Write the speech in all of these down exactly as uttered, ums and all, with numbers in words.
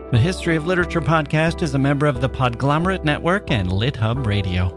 The History of Literature podcast is a member of the Podglomerate Network and LitHub Radio.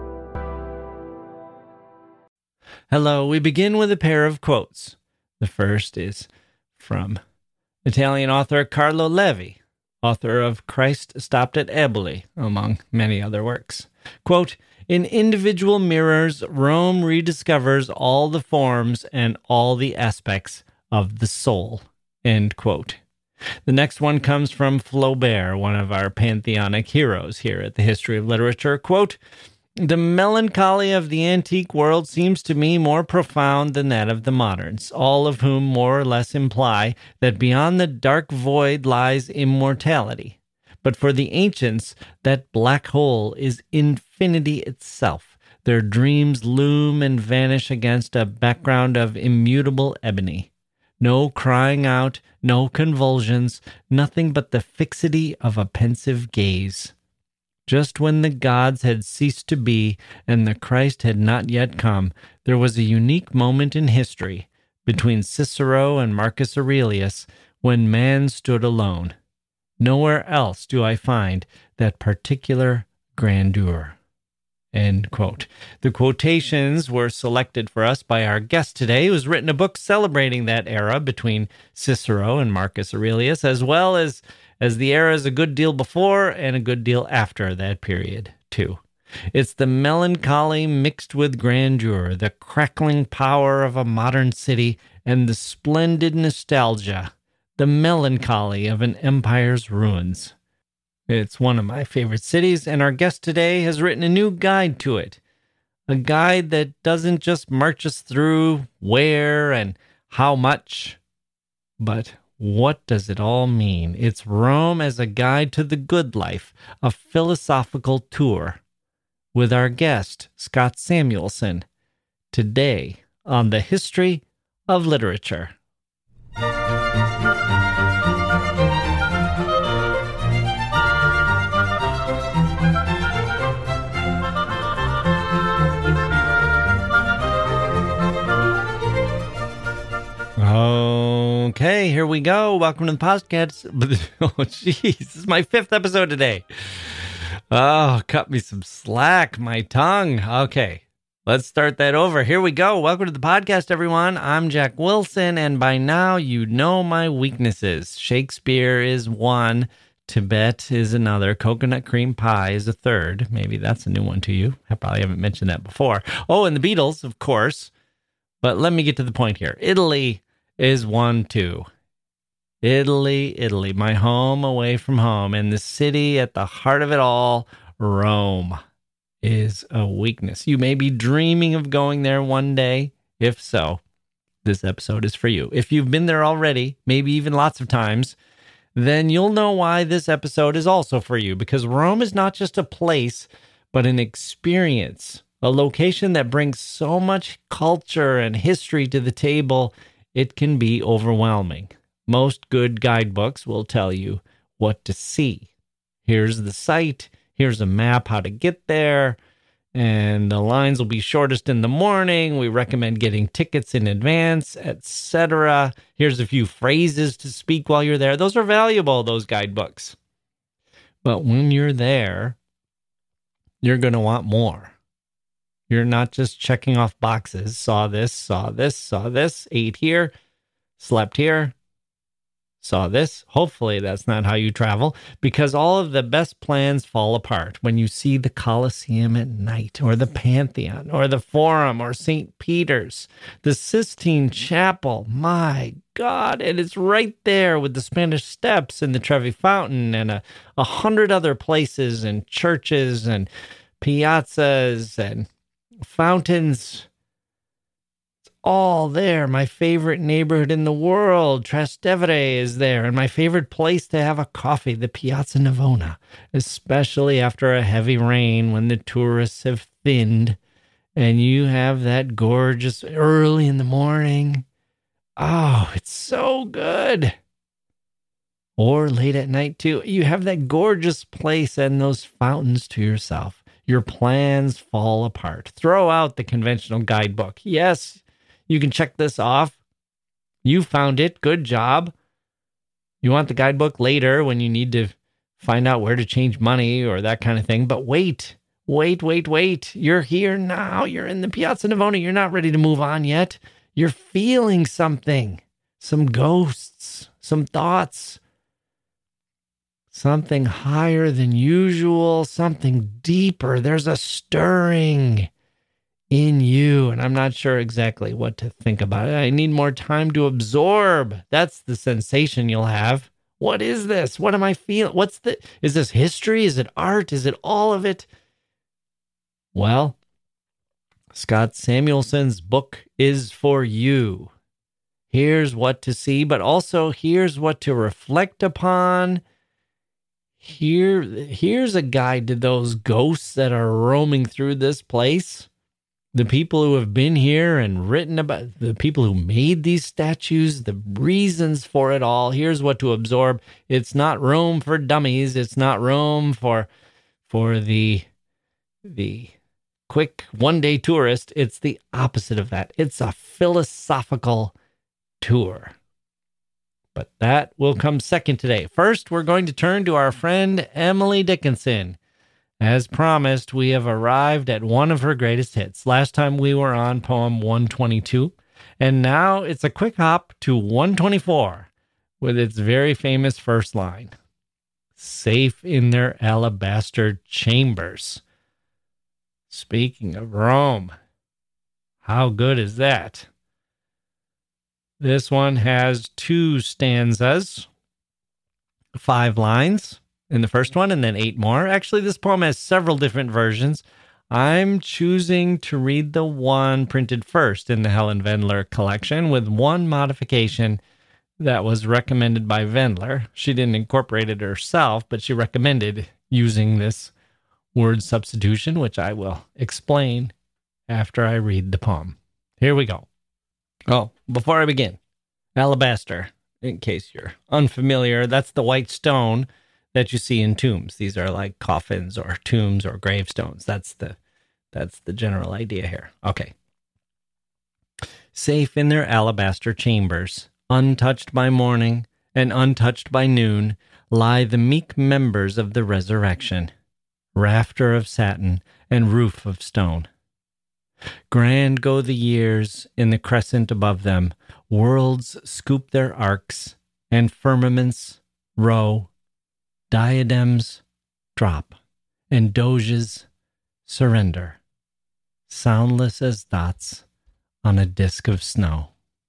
Hello, we begin with a pair of quotes. The first is from Italian author Carlo Levi, author of Christ Stopped at Eboli, among many other works. Quote, "In individual mirrors, Rome rediscovers all the forms and all the aspects of the soul." End quote. The next one comes from Flaubert, one of our pantheonic heroes here at the History of Literature. Quote, "The melancholy of the antique world seems to me more profound than that of the moderns, all of whom more or less imply that beyond the dark void lies immortality. But for the ancients, that black hole is infinity itself. Their dreams loom and vanish against a background of immutable ebony. No crying out, no convulsions, nothing but the fixity of a pensive gaze. Just when the gods had ceased to be and the Christ had not yet come, there was a unique moment in history between Cicero and Marcus Aurelius when man stood alone. Nowhere else do I find that particular grandeur." End quote. The quotations were selected for us by our guest today, who's written a book celebrating that era between Cicero and Marcus Aurelius, as well as, as the eras a good deal before and a good deal after that period, too. It's the melancholy mixed with grandeur, the crackling power of a modern city, and the splendid nostalgia, the melancholy of an empire's ruins. It's one of my favorite cities, and our guest today has written a new guide to it. A guide that doesn't just march us through where and how much, but what does it all mean? It's Rome as a guide to the good life, a philosophical tour. With our guest, Scott Samuelson, today on the History of Literature. Okay, here we go. Welcome to the podcast. Oh, jeez, this is my fifth episode today. Oh, cut me some slack, my tongue. Okay, let's start that over. Here we go. Welcome to the podcast, everyone. I'm Jack Wilson, and by now you know my weaknesses. Shakespeare is one. Tibet is another. Coconut cream pie is a third. Maybe that's a new one to you. I probably haven't mentioned that before. Oh, and the Beatles, of course. But let me get to the point here. Italy is one, too. Italy, Italy, my home away from home, and the city at the heart of it all, Rome, is a weakness. You may be dreaming of going there one day. If so, this episode is for you. If you've been there already, maybe even lots of times, then you'll know why this episode is also for you, because Rome is not just a place, but an experience, a location that brings so much culture and history to the table, it can be overwhelming. Most good guidebooks will tell you what to see. Here's the site, here's a map how to get there, and the lines will be shortest in the morning. We recommend getting tickets in advance, et cetera. Here's a few phrases to speak while you're there. Those are valuable, those guidebooks. But when you're there, you're going to want more. You're not just checking off boxes. Saw this, saw this, saw this, ate here, slept here, saw this. Hopefully that's not how you travel, because all of the best plans fall apart when you see the Colosseum at night, or the Pantheon, or the Forum, or Saint Peter's, the Sistine Chapel. My God, and it's right there with the Spanish Steps and the Trevi Fountain and a, a hundred other places and churches and piazzas and fountains. It's all there. My favorite neighborhood in the world, Trastevere, is there, and my favorite place to have a coffee, the Piazza Navona, especially after a heavy rain when the tourists have thinned and you have that gorgeous early in the morning. Oh, it's so good. Or late at night too. You have that gorgeous place and those fountains to yourself. Your plans fall apart. Throw out the conventional guidebook. Yes, you can check this off. You found it. Good job. You want the guidebook later when you need to find out where to change money or that kind of thing. But wait, wait, wait, wait. You're here now. You're in the Piazza Navona. You're not ready to move on yet. You're feeling something, some ghosts, some thoughts, something higher than usual, something deeper. There's a stirring in you, and I'm not sure exactly what to think about it. I need more time to absorb. That's the sensation you'll have. What is this? What am I feeling? What's the, is this history? Is it art? Is it all of it? Well, Scott Samuelson's book is for you. Here's what to see, but also here's what to reflect upon. Here, here's a guide to those ghosts that are roaming through this place. The people who have been here and written about, the people who made these statues, the reasons for it all. Here's what to absorb. It's not Rome for dummies. It's not Rome for for the the quick one-day tourist. It's the opposite of that. It's a philosophical tour. But that will come second today. First, we're going to turn to our friend Emily Dickinson. As promised, we have arrived at one of her greatest hits. Last time we were on poem one twenty-two, and now it's a quick hop to one twenty-four with its very famous first line. Safe in their alabaster chambers. Speaking of Rome, how good is that? This one has two stanzas, five lines in the first one, and then eight more. Actually, this poem has several different versions. I'm choosing to read the one printed first in the Helen Vendler collection with one modification that was recommended by Vendler. She didn't incorporate it herself, but she recommended using this word substitution, which I will explain after I read the poem. Here we go. Oh, before I begin, alabaster, in case you're unfamiliar, that's the white stone that you see in tombs. These are like coffins or tombs or gravestones. That's the that's the general idea here. Okay. Safe in their alabaster chambers, untouched by morning and untouched by noon, lie the meek members of the resurrection, rafter of satin and roof of stone. Grand go the years in the crescent above them, worlds scoop their arcs, and firmaments row. Diadems drop, and doges surrender, soundless as dots on a disk of snow.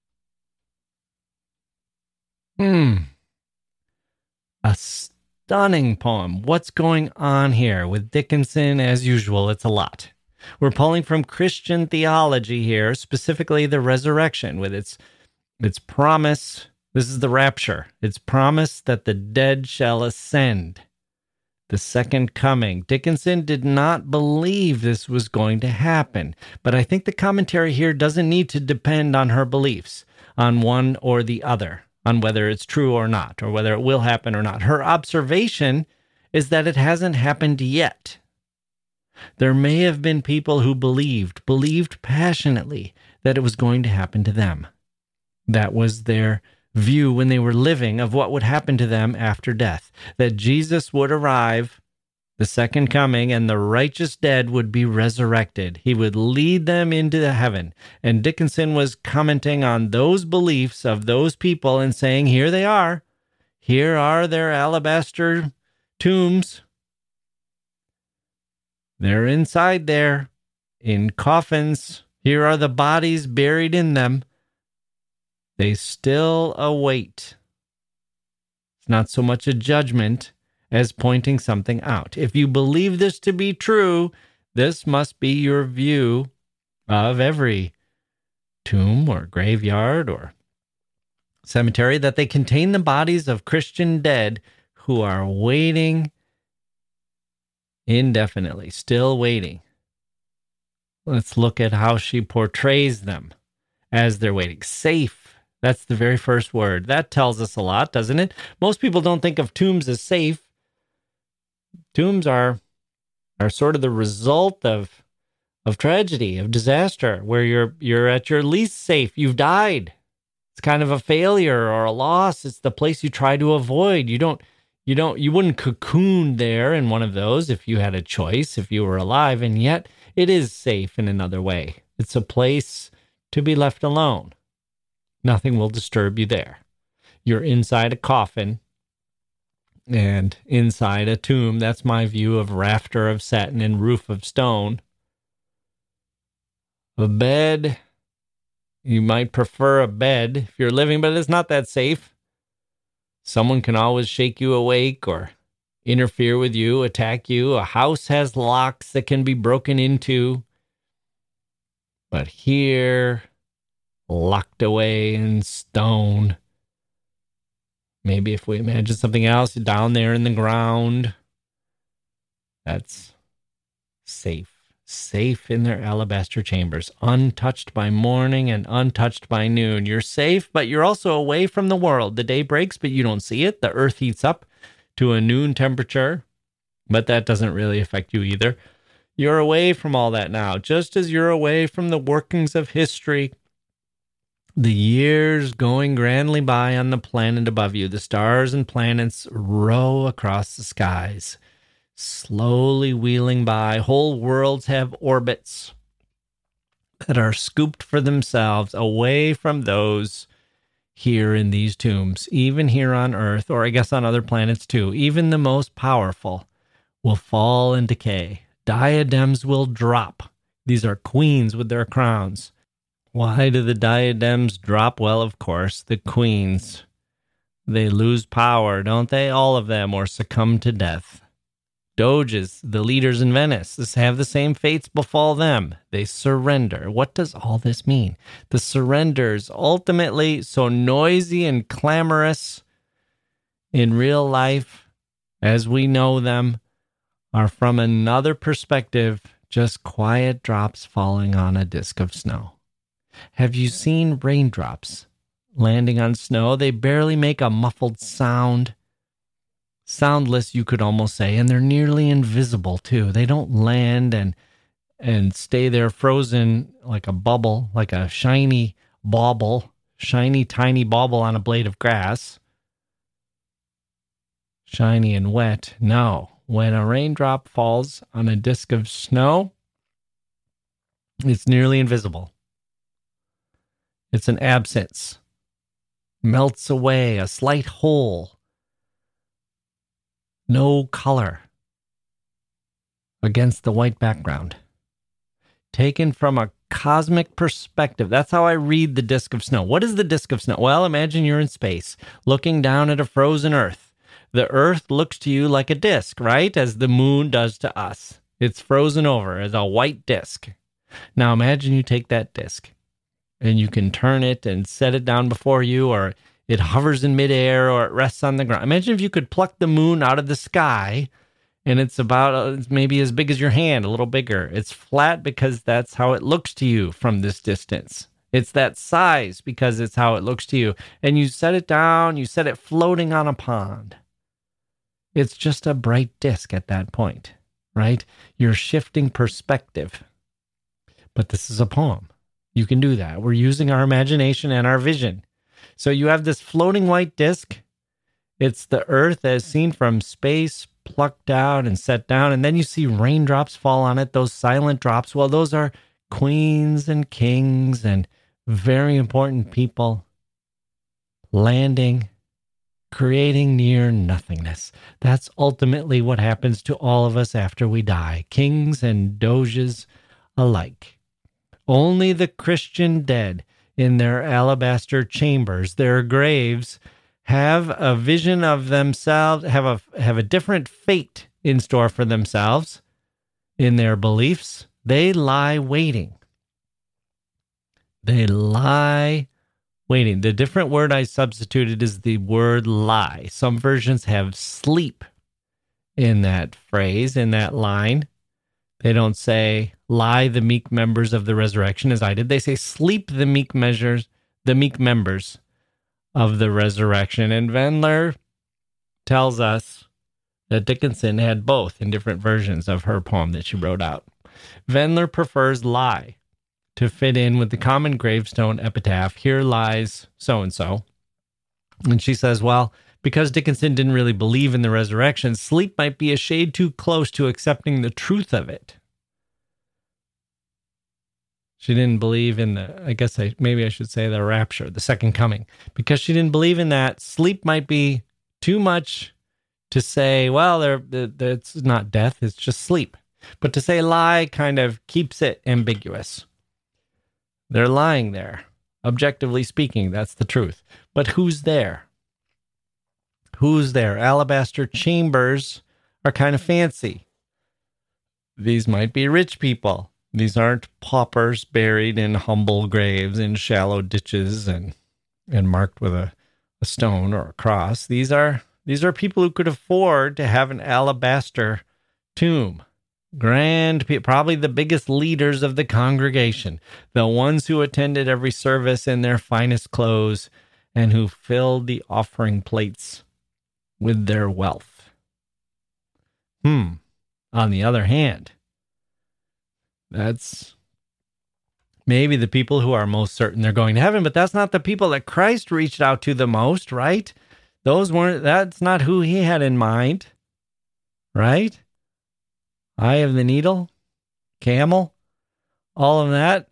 Hmm. A stunning poem. What's going on here? With Dickinson, as usual, it's a lot. We're pulling from Christian theology here, specifically the resurrection, with its its promise. This is the rapture. It's promise that the dead shall ascend. The second coming. Dickinson did not believe this was going to happen, but I think the commentary here doesn't need to depend on her beliefs, on one or the other, on whether it's true or not, or whether it will happen or not. Her observation is that it hasn't happened yet. There may have been people who believed, believed passionately that it was going to happen to them. That was their view when they were living of what would happen to them after death, that Jesus would arrive, the second coming, and the righteous dead would be resurrected. He would lead them into the heaven. And Dickinson was commenting on those beliefs of those people and saying, here they are. Here are their alabaster tombs. They're inside there in coffins. Here are the bodies buried in them. They still await. It's not so much a judgment as pointing something out. If you believe this to be true, this must be your view of every tomb or graveyard or cemetery, that they contain the bodies of Christian dead who are waiting indefinitely, still waiting. Let's look at how she portrays them as they're waiting. Safe. That's the very first word. That tells us a lot, doesn't it? Most people don't think of tombs as safe. Tombs are are sort of the result of of tragedy, of disaster, where you're you're at your least safe. You've died. It's kind of a failure or a loss. It's the place you try to avoid. You don't, you don't, you wouldn't cocoon there in one of those if you had a choice, if you were alive. And yet it is safe in another way. It's a place to be left alone. Nothing will disturb you there. You're inside a coffin and inside a tomb. That's my view of rafter of satin and roof of stone. A bed, you might prefer a bed if you're living, but it's not that safe. Someone can always shake you awake or interfere with you, attack you. A house has locks that can be broken into. But here, locked away in stone. Maybe if we imagine something else down there in the ground, that's safe. Safe in their alabaster chambers, untouched by morning and untouched by noon. You're safe, but you're also away from the world. The day breaks, but you don't see it. The earth heats up to a noon temperature, but that doesn't really affect you either. You're away from all that now, just as you're away from the workings of history. The years going grandly by on the planet above you. The stars and planets row across the skies, slowly wheeling by. Whole worlds have orbits that are scooped for themselves away from those here in these tombs. Even here on Earth, or I guess on other planets too, even the most powerful will fall and decay. Diadems will drop. These are queens with their crowns. Why do the diadems drop? Well, of course, the queens. They lose power, don't they? All of them, or succumb to death. Doges, the leaders in Venice, have the same fates befall them. They surrender. What does all this mean? The surrenders, ultimately so noisy and clamorous in real life as we know them, are from another perspective, just quiet drops falling on a disk of snow. Have you seen raindrops landing on snow? They barely make a muffled sound. Soundless, you could almost say, and they're nearly invisible too. They don't land and and stay there frozen like a bubble, like a shiny bauble, shiny tiny bauble on a blade of grass. Shiny and wet. No, when a raindrop falls on a disk of snow, it's nearly invisible. It's an absence. Melts away, a slight hole. No color against the white background. Taken from a cosmic perspective. That's how I read the disk of snow. What is the disk of snow? Well, imagine you're in space, looking down at a frozen Earth. The Earth looks to you like a disk, right? As the moon does to us. It's frozen over as a white disk. Now imagine you take that disk and you can turn it and set it down before you, or it hovers in midair, or it rests on the ground. Imagine if you could pluck the moon out of the sky, and it's about uh, maybe as big as your hand, a little bigger. It's flat because that's how it looks to you from this distance. It's that size because it's how it looks to you. And you set it down, you set it floating on a pond. It's just a bright disk at that point, right? You're shifting perspective. But this is a poem. You can do that. We're using our imagination and our vision. So you have this floating white disk. It's the Earth as seen from space, plucked out and set down. And then you see raindrops fall on it, those silent drops. Well, those are queens and kings and very important people landing, creating near nothingness. That's ultimately what happens to all of us after we die, kings and doges alike. Only the Christian dead in their alabaster chambers, their graves, have a vision of themselves, have a have a different fate in store for themselves in their beliefs. They lie waiting. They lie waiting. The different word I substituted is the word lie. Some versions have sleep in that phrase, in that line. They don't say, lie the meek members of the resurrection, as I did. They say, sleep the meek measures, the meek members of the resurrection. And Wendler tells us that Dickinson had both in different versions of her poem that she wrote out. Wendler prefers lie to fit in with the common gravestone epitaph. Here lies so-and-so. And she says, well, because Dickinson didn't really believe in the resurrection, sleep might be a shade too close to accepting the truth of it. She didn't believe in the, I guess I, maybe I should say the rapture, the second coming. Because she didn't believe in that, sleep might be too much to say, well, there, it's not death, it's just sleep. But to say lie kind of keeps it ambiguous. They're lying there. Objectively speaking, that's the truth. But who's there? Who's there? Alabaster chambers are kind of fancy. These might be rich people. These aren't paupers buried in humble graves in shallow ditches and and marked with a, a stone or a cross. These are these are people who could afford to have an alabaster tomb. Grand people, probably the biggest leaders of the congregation, the ones who attended every service in their finest clothes and who filled the offering plates with their wealth. Hmm. On the other hand, that's maybe the people who are most certain they're going to heaven, but that's not the people that Christ reached out to the most, right? Those weren't, that's not who he had in mind, right? Eye of the needle, camel, all of that.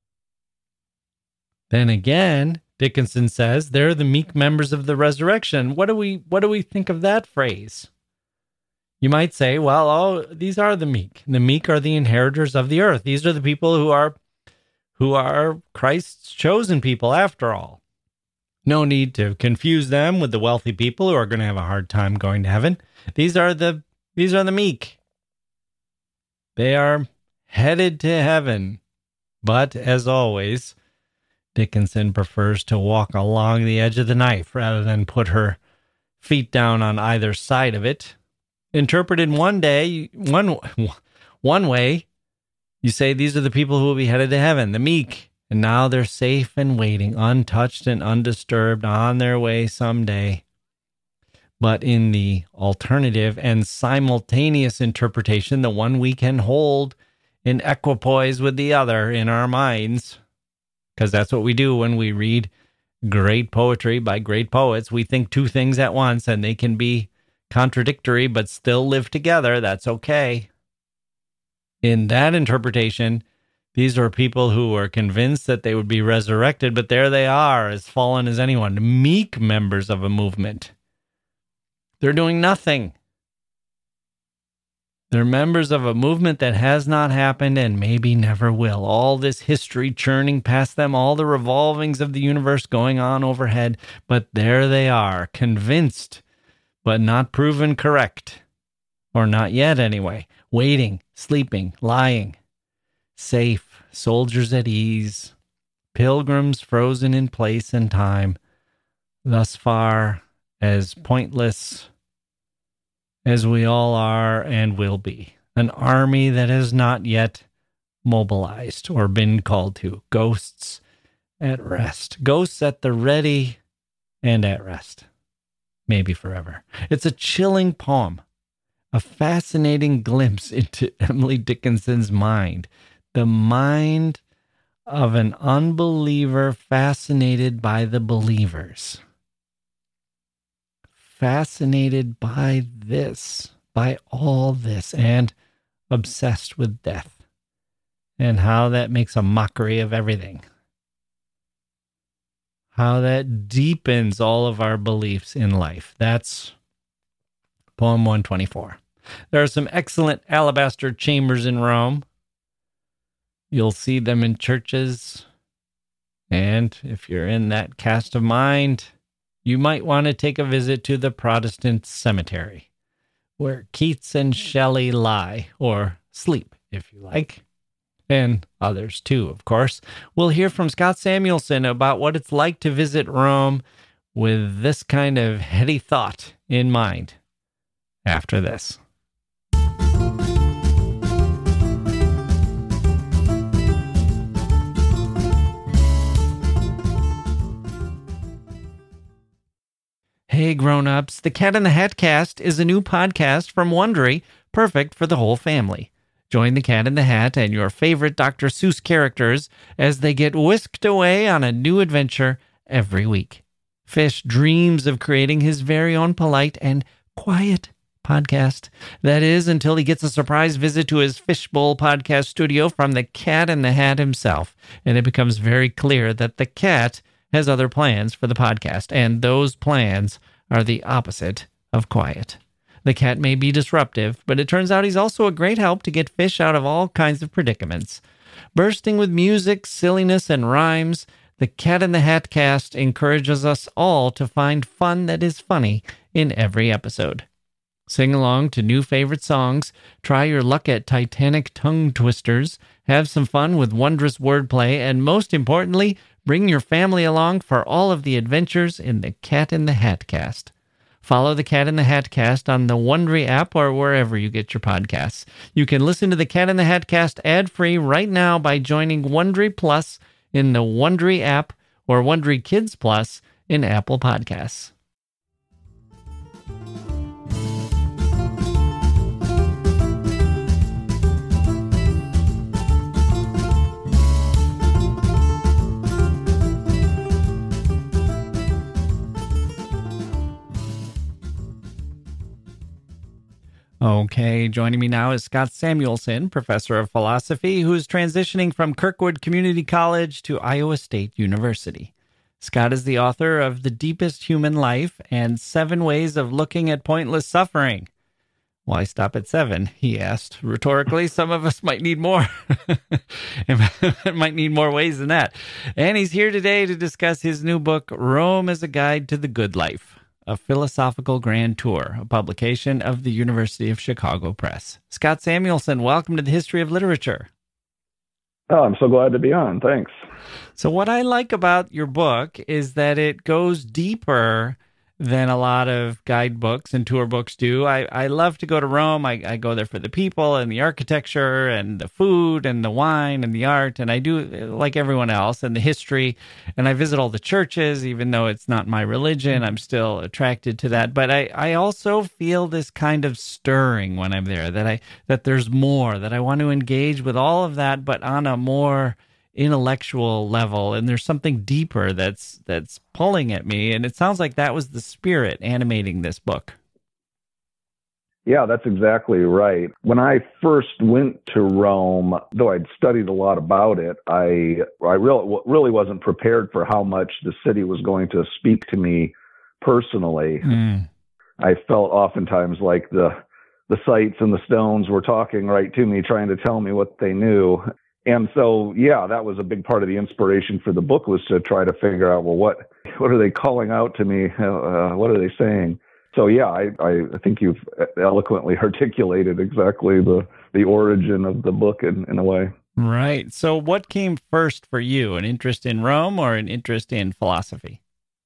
Then again, Dickinson says they're the meek members of the resurrection. What do we what do we think of that phrase? You might say, well, oh, these are the meek. The meek are the inheritors of the earth. These are the people who are who are Christ's chosen people after all. No need to confuse them with the wealthy people who are going to have a hard time going to heaven. These are the these are the meek. They are headed to heaven. But as always, Dickinson prefers to walk along the edge of the knife rather than put her feet down on either side of it. Interpreted one day, one one way, you say these are the people who will be headed to heaven, the meek, and now they're safe and waiting, untouched and undisturbed, on their way someday. But in the alternative and simultaneous interpretation, the one we can hold in equipoise with the other in our minds, because that's what we do when we read great poetry by great poets. We think two things at once, and they can be contradictory but still live together. That's okay. In that interpretation, these are people who were convinced that they would be resurrected, but there they are, as fallen as anyone, meek members of a movement. They're doing nothing. They're members of a movement that has not happened and maybe never will. All this history churning past them, all the revolvings of the universe going on overhead, but there they are, convinced, but not proven correct. Or not yet anyway. Waiting, sleeping, lying. Safe, soldiers at ease. Pilgrims frozen in place and time. Thus far as pointless as we all are and will be. An army that has not yet mobilized or been called to. Ghosts at rest. Ghosts at the ready and at rest. Maybe forever. It's a chilling poem. A fascinating glimpse into Emily Dickinson's mind. The mind of an unbeliever fascinated by the believers. Fascinated by this, by all this, and obsessed with death, and how that makes a mockery of everything. How that deepens all of our beliefs in life. That's poem one twenty-four. There are some excellent alabaster chambers in Rome. You'll see them in churches, and if you're in that cast of mind, you might want to take a visit to the Protestant cemetery, where Keats and Shelley lie, or sleep, if you like, and others too, of course. We'll hear from Scott Samuelson about what it's like to visit Rome with this kind of heady thought in mind after this. Hey grown-ups, the Cat in the Hat Cast is a new podcast from Wondery, perfect for the whole family. Join the Cat in the Hat and your favorite Doctor Seuss characters as they get whisked away on a new adventure every week. Fish dreams of creating his very own polite and quiet podcast. That is, until he gets a surprise visit to his Fishbowl podcast studio from the Cat in the Hat himself. And it becomes very clear that the cat has other plans for the podcast, and those plans are the opposite of quiet. The cat may be disruptive, but it turns out he's also a great help to get Fish out of all kinds of predicaments. Bursting with music, silliness, and rhymes, the Cat in the Hat cast encourages us all to find fun that is funny in every episode. Sing along to new favorite songs, try your luck at Titanic tongue twisters, have some fun with wondrous wordplay, and most importantly, bring your family along for all of the adventures in the Cat in the Hat cast. Follow the Cat in the Hat cast on the Wondery app or wherever you get your podcasts. You can listen to the Cat in the Hat cast ad-free right now by joining Wondery Plus in the Wondery app or Wondery Kids Plus in Apple Podcasts. Okay, joining me now is Scott Samuelson, professor of philosophy, who's transitioning from Kirkwood Community College to Iowa State University. Scott is the author of The Deepest Human Life and Seven Ways of Looking at Pointless Suffering. Why stop at seven? He asked rhetorically. Some of us might need more. It might need more ways than that. And he's here today to discuss his new book, Rome as a Guide to the Good Life, a Philosophical Grand Tour, a publication of the University of Chicago Press. Scott Samuelson, welcome to the History of Literature. Oh, I'm so glad to be on. Thanks. So what I like about your book is that it goes deeper than a lot of guidebooks and tour books do. I, I love to go to Rome. I, I go there for the people and the architecture and the food and the wine and the art. And I do, like everyone else, and the history. And I visit all the churches, even though it's not my religion. I'm still attracted to that. But I, I also feel this kind of stirring when I'm there, that I that there's more, that I want to engage with all of that, but on a more intellectual level, and there's something deeper that's that's pulling at me, and it sounds like that was the spirit animating this book. Yeah, that's exactly right. When I first went to Rome, though I'd studied a lot about it, I I really really wasn't prepared for how much the city was going to speak to me personally. Mm. I felt oftentimes like the the sights and the stones were talking right to me, trying to tell me what they knew. And so, yeah, that was a big part of the inspiration for the book, was to try to figure out, well, what what are they calling out to me? Uh, what are they saying? So, yeah, I, I think you've eloquently articulated exactly the, the origin of the book in, in a way. Right. So what came first for you, an interest in Rome or an interest in philosophy?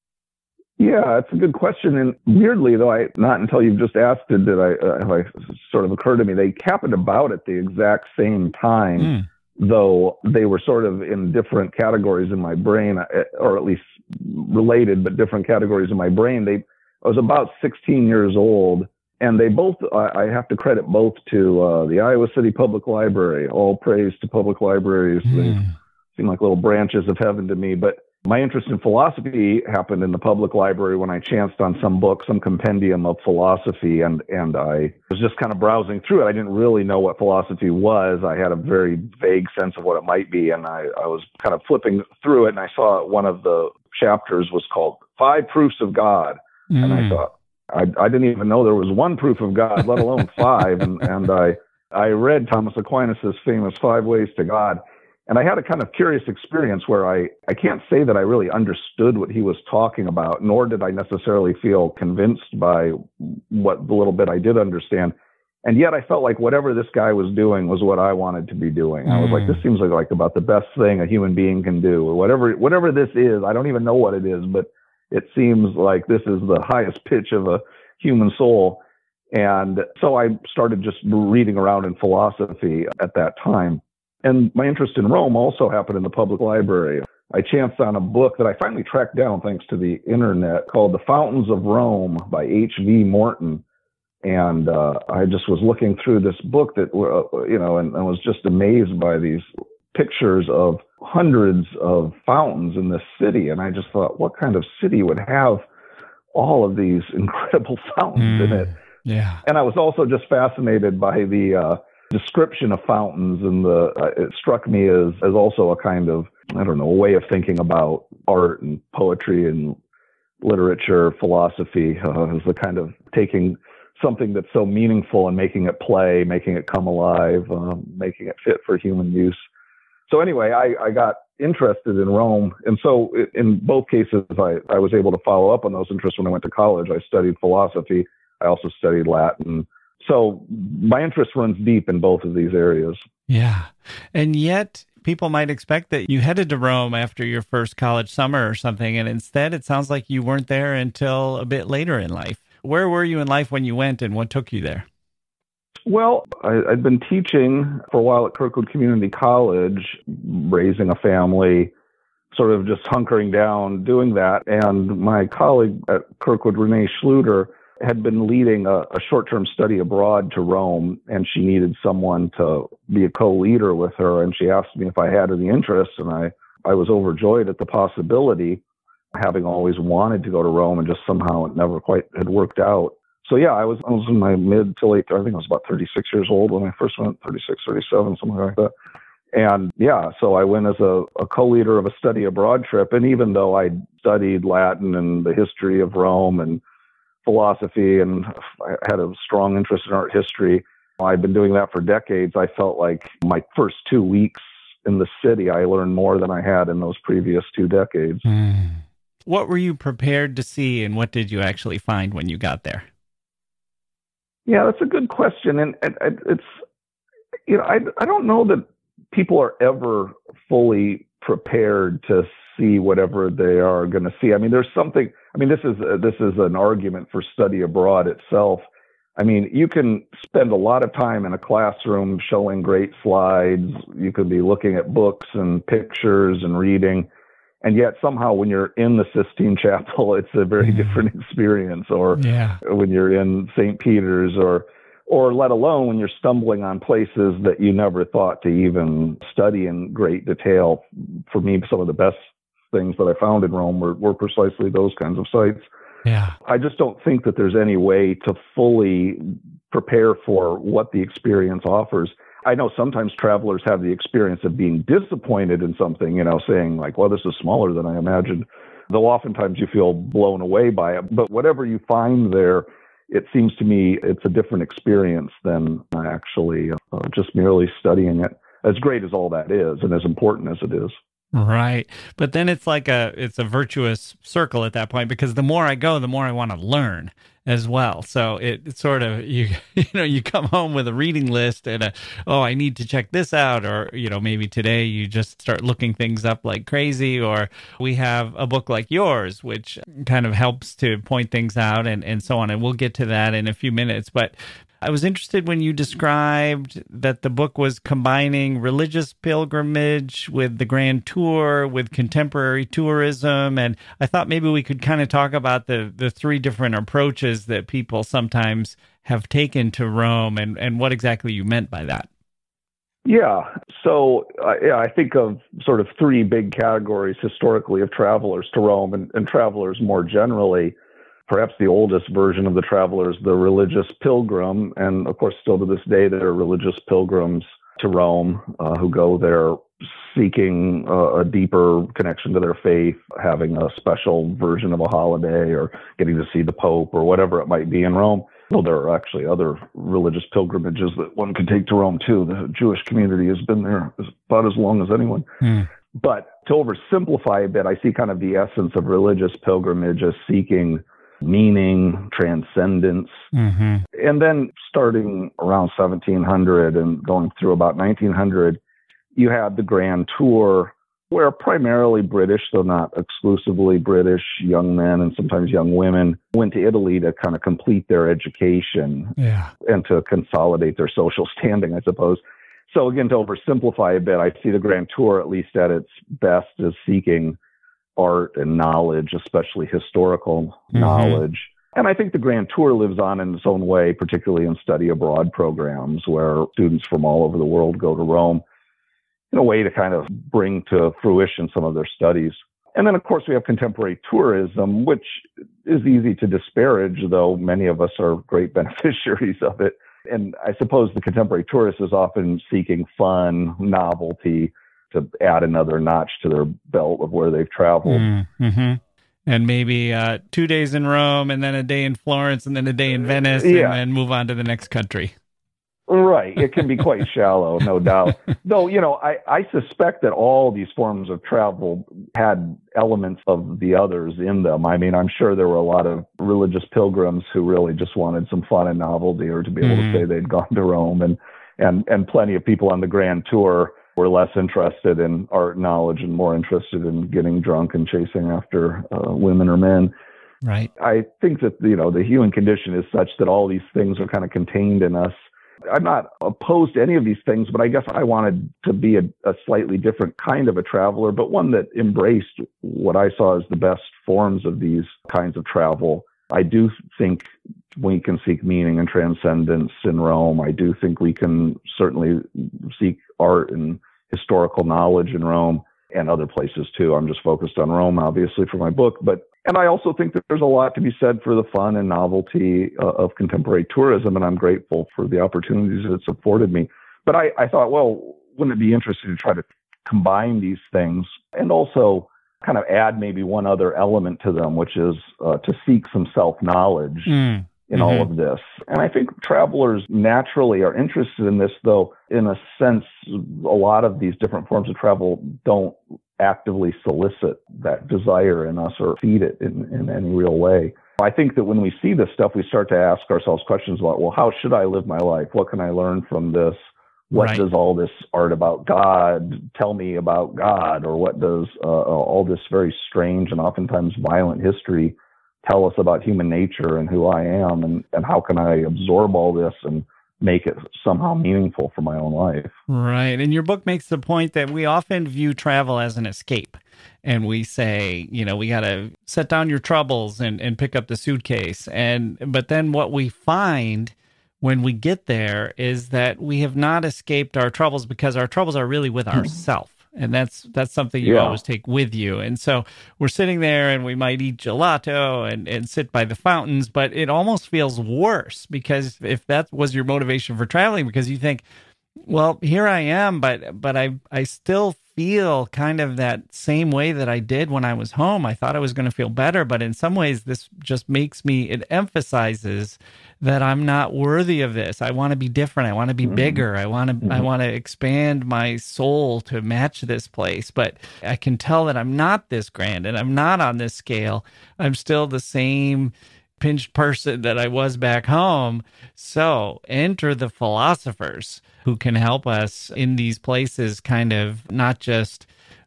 Yeah, it's a good question. And weirdly, though, I not until you've just asked it did I, uh, have I sort of occurred to me, they happened about at the exact same time. Mm. Though they were sort of in different categories in my brain, or at least related, but different categories in my brain. They, I was about sixteen years old, and they both, I have to credit both to uh, the Iowa City Public Library. All praise to public libraries. Mm. They seem like little branches of heaven to me. But my interest in philosophy happened in the public library when I chanced on some book, some compendium of philosophy, and, and I was just kind of browsing through it. I didn't really know what philosophy was. I had a very vague sense of what it might be, and I, I was kind of flipping through it, and I saw one of the chapters was called Five Proofs of God. Mm. And I thought, I, I didn't even know there was one proof of God, let alone five. and, and I, I read Thomas Aquinas's famous Five Ways to God. And I had a kind of curious experience where I, I can't say that I really understood what he was talking about, nor did I necessarily feel convinced by what the little bit I did understand. And yet I felt like whatever this guy was doing was what I wanted to be doing. Mm. I was like, this seems like, like about the best thing a human being can do, or whatever, whatever this is. I don't even know what it is, but it seems like this is the highest pitch of a human soul. And so I started just reading around in philosophy at that time. And my interest in Rome also happened in the public library. I chanced on a book that I finally tracked down thanks to the internet called The Fountains of Rome by H V Morton. And uh, I just was looking through this book that, uh, you know, and I was just amazed by these pictures of hundreds of fountains in this city. And I just thought, what kind of city would have all of these incredible fountains mm, in it? Yeah. And I was also just fascinated by the uh, description of fountains, and the uh, it struck me as as also a kind of, I don't know, a way of thinking about art and poetry and literature, philosophy, uh, as the kind of taking something that's so meaningful and making it play, making it come alive, um, making it fit for human use. So anyway, I, I got interested in Rome. And so in both cases, I, I was able to follow up on those interests when I went to college. I studied philosophy. I also studied Latin. So my interest runs deep in both of these areas. Yeah. And yet people might expect that you headed to Rome after your first college summer or something. And instead, it sounds like you weren't there until a bit later in life. Where were you in life when you went, and what took you there? Well, I, I'd been teaching for a while at Kirkwood Community College, raising a family, sort of just hunkering down, doing that. And my colleague at Kirkwood, Renee Schluter, had been leading a, a short-term study abroad to Rome, and she needed someone to be a co-leader with her. And she asked me if I had any interest, and I, I was overjoyed at the possibility, having always wanted to go to Rome, and just somehow it never quite had worked out. So yeah, I was I was in my mid to late, I think I was about thirty-six years old when I first went, thirty-six, thirty-seven, something like that. And yeah, so I went as a, a co-leader of a study abroad trip. And even though I studied Latin and the history of Rome and philosophy, and I had a strong interest in art history, I've been doing that for decades. I felt like my first two weeks in the city, I learned more than I had in those previous two decades. Mm. What were you prepared to see, and what did you actually find when you got there? Yeah, that's a good question. And, and, and it's, you know, I, I don't know that people are ever fully prepared to see whatever they are going to see. I mean, there's something, I mean, this is, uh, this is an argument for study abroad itself. I mean, you can spend a lot of time in a classroom showing great slides. You could be looking at books and pictures and reading. And yet somehow when you're in the Sistine Chapel, it's a very different experience. Or yeah. when you're in Saint Peter's, or or let alone when you're stumbling on places that you never thought to even study in great detail. For me, some of the best things that I found in Rome were, were precisely those kinds of sites. Yeah. I just don't think that there's any way to fully prepare for what the experience offers. I know sometimes travelers have the experience of being disappointed in something, you know, saying like, well, this is smaller than I imagined, though oftentimes you feel blown away by it. But whatever you find there, it seems to me it's a different experience than actually uh, just merely studying it, as great as all that is and as important as it is. Right. But then it's like a, it's a virtuous circle at that point, because the more I go, the more I want to learn as well. So it, it's sort of, you, you know, you come home with a reading list and a, oh, I need to check this out. Or, you know, maybe today you just start looking things up like crazy. Or we have a book like yours, which kind of helps to point things out and, and so on. And we'll get to that in a few minutes. But I was interested when you described that the book was combining religious pilgrimage with the Grand Tour, with contemporary tourism. And I thought maybe we could kind of talk about the, the three different approaches that people sometimes have taken to Rome, and, and what exactly you meant by that. Yeah. So uh, yeah, I think of sort of three big categories historically of travelers to Rome, and, and travelers more generally. Perhaps the oldest version of the traveler is the religious pilgrim. And of course, still to this day, there are religious pilgrims to Rome uh, who go there seeking uh, a deeper connection to their faith, having a special version of a holiday, or getting to see the Pope, or whatever it might be in Rome. Well, there are actually other religious pilgrimages that one can take to Rome too. The Jewish community has been there about as long as anyone. Mm. But to oversimplify a bit, I see kind of the essence of religious pilgrimage as seeking meaning, transcendence. Mm-hmm. And then starting around seventeen hundred and going through about nineteen hundred, you had the Grand Tour, where primarily British, though not exclusively British, young men and sometimes young women went to Italy to kind of complete their education yeah. and to consolidate their social standing, I suppose. So again, to oversimplify a bit, I see the Grand Tour, at least at its best, as seeking art and knowledge, especially historical mm-hmm. knowledge. And I think the Grand Tour lives on in its own way, particularly in study abroad programs where students from all over the world go to Rome in a way to kind of bring to fruition some of their studies. And then, of course, we have contemporary tourism, which is easy to disparage, though many of us are great beneficiaries of it. And I suppose the contemporary tourist is often seeking fun, novelty, to add another notch to their belt of where they've traveled. Mm-hmm. And maybe uh, two days in Rome, and then a day in Florence, and then a day in Venice, yeah. and then move on to the next country. Right. It can be quite shallow, no doubt. Though, you know, I, I suspect that all these forms of travel had elements of the others in them. I mean, I'm sure there were a lot of religious pilgrims who really just wanted some fun and novelty, or to be able mm-hmm. to say they'd gone to Rome. And, and, and plenty of people on the Grand Tour were less interested in art knowledge and more interested in getting drunk and chasing after uh, women or men. Right. I think that, you know, the human condition is such that all these things are kind of contained in us. I'm not opposed to any of these things, but I guess I wanted to be a, a slightly different kind of a traveler, but one that embraced what I saw as the best forms of these kinds of travel. I do think we can seek meaning and transcendence in Rome. I do think we can certainly seek art and historical knowledge in Rome and other places too. I'm just focused on Rome, obviously, for my book, but and I also think that there's a lot to be said for the fun and novelty uh, of contemporary tourism, and I'm grateful for the opportunities that it's afforded me. But I, I thought, well, wouldn't it be interesting to try to combine these things and also kind of add maybe one other element to them, which is uh, to seek some self-knowledge mm. in mm-hmm. all of this. And I think travelers naturally are interested in this, though, in a sense, a lot of these different forms of travel don't actively solicit that desire in us or feed it in, in any real way. I think that when we see this stuff, we start to ask ourselves questions about, well, how should I live my life? What can I learn from this? What right. does all this art about God tell me about God? Or what does uh, all this very strange and oftentimes violent history tell us about human nature and who I am? And, and how can I absorb all this and make it somehow meaningful for my own life? Right. And your book makes the point that we often view travel as an escape. And we say, you know, we got to set down your troubles and, and pick up the suitcase. And but then what we find when we get there is that we have not escaped our troubles, because our troubles are really with ourselves. And that's that's something you yeah. always take with you. And so we're sitting there and we might eat gelato and, and sit by the fountains, but it almost feels worse, because if that was your motivation for traveling, because you think, well, here I am, but but I I still feel kind of that same way that I did when I was home. I thought I was going to feel better, but in some ways this just makes me, it emphasizes that I'm not worthy of this. I want to be different. I want to be mm-hmm. bigger. I want to mm-hmm. I want to expand my soul to match this place, but I can tell that I'm not this grand and I'm not on this scale. I'm still the same pinched person that I was back home. So enter the philosophers who can help us in these places, kind of not just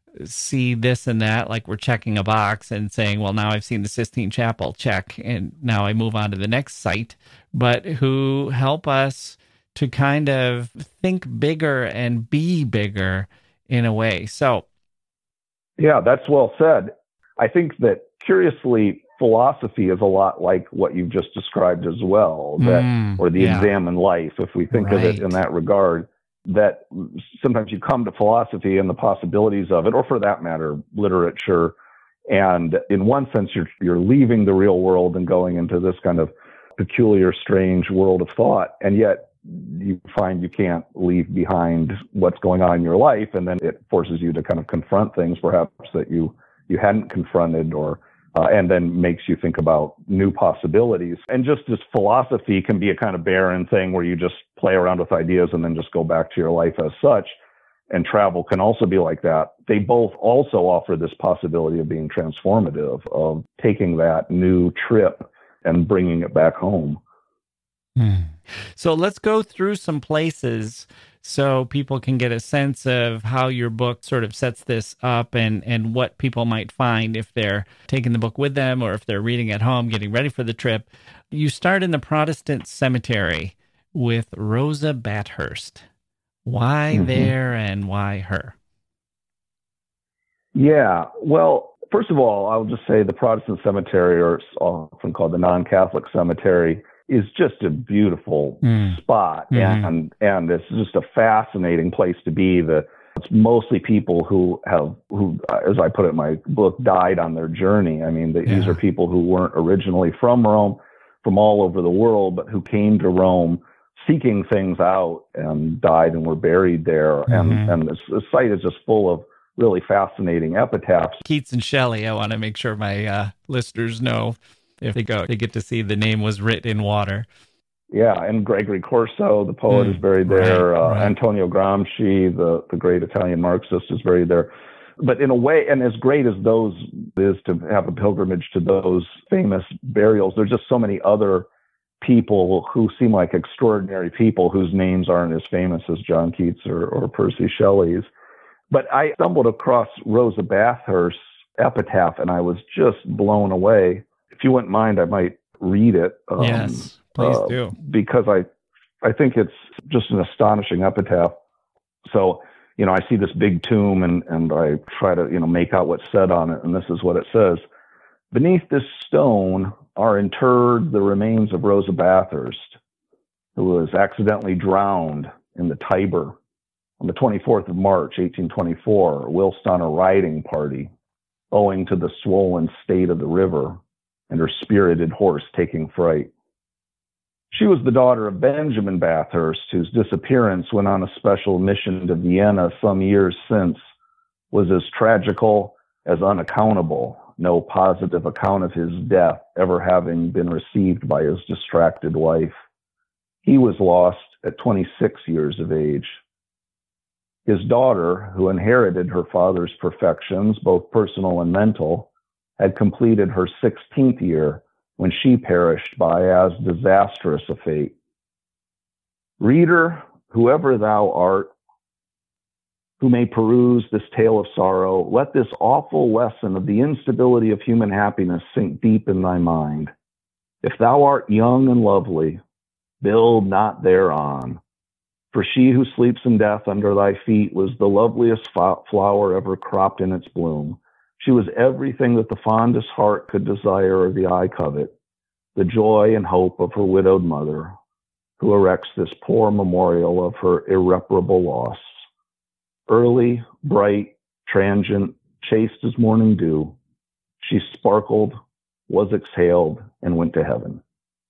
see this and that, like we're checking a box and saying, well, now I've seen the Sistine Chapel, check, and now I move on to the next site, but who help us to kind of think bigger and be bigger in a way. So, yeah, that's well said. I think that, curiously, philosophy is a lot like what you've just described as well, that mm, or the yeah. examined life, if we think right. of it in that regard, that sometimes you come to philosophy and the possibilities of it, or for that matter, literature, and in one sense, you're you're leaving the real world and going into this kind of peculiar, strange world of thought, and yet you find you can't leave behind what's going on in your life, and then it forces you to kind of confront things perhaps that you you hadn't confronted, or Uh, and then makes you think about new possibilities. And just as philosophy can be a kind of barren thing where you just play around with ideas and then just go back to your life as such, and travel can also be like that, they both also offer this possibility of being transformative, of taking that new trip and bringing it back home. Hmm. So let's go through some places so people can get a sense of how your book sort of sets this up, and, and what people might find if they're taking the book with them or if they're reading at home, getting ready for the trip. You start in the Protestant cemetery with Rosa Bathurst. Why mm-hmm. there and why her? Yeah, well, first of all, I'll just say the Protestant cemetery, or often called the non-Catholic cemetery, is just a beautiful mm. spot. Mm-hmm. And, and it's just a fascinating place to be. The, it's mostly people who have, who, as I put it in my book, died on their journey. I mean, the, yeah. these are people who weren't originally from Rome, from all over the world, but who came to Rome seeking things out and died and were buried there. Mm-hmm. And, and this, the site is just full of really fascinating epitaphs. Keats and Shelley, I want to make sure my uh, listeners know if they go, they get to see the name was written in water. Yeah, and Gregory Corso, the poet, mm, is buried there. Right, uh, right. Antonio Gramsci, the, the great Italian Marxist, is buried there. But in a way, and as great as those is to have a pilgrimage to those famous burials, there's just so many other people who seem like extraordinary people whose names aren't as famous as John Keats or, or Percy Shelley's. But I stumbled across Rosa Bathurst's epitaph, and I was just blown away. If you wouldn't mind, I might read it. Um, yes, please uh, do. Because I, I think it's just an astonishing epitaph. So, you know, I see this big tomb, and, and I try to, you know, make out what's said on it, and this is what it says. Beneath this stone are interred the remains of Rosa Bathurst, who was accidentally drowned in the Tiber on the twenty-fourth of March, eighteen twenty-four, whilst on a riding party, owing to the swollen state of the river and her spirited horse taking fright. She was the daughter of Benjamin Bathurst, whose disappearance when on a special mission to Vienna some years since was as tragical as unaccountable, no positive account of his death ever having been received by his distracted wife. He was lost at twenty-six years of age. His daughter, who inherited her father's perfections, both personal and mental, had completed her sixteenth year when she perished by as disastrous a fate. Reader, whoever thou art, who may peruse this tale of sorrow, let this awful lesson of the instability of human happiness sink deep in thy mind. If thou art young and lovely, build not thereon. For she who sleeps in death under thy feet was the loveliest flower ever cropped in its bloom. She was everything that the fondest heart could desire or the eye covet, the joy and hope of her widowed mother, who erects this poor memorial of her irreparable loss. Early, bright, transient, chaste as morning dew, she sparkled, was exhaled, and went to heaven.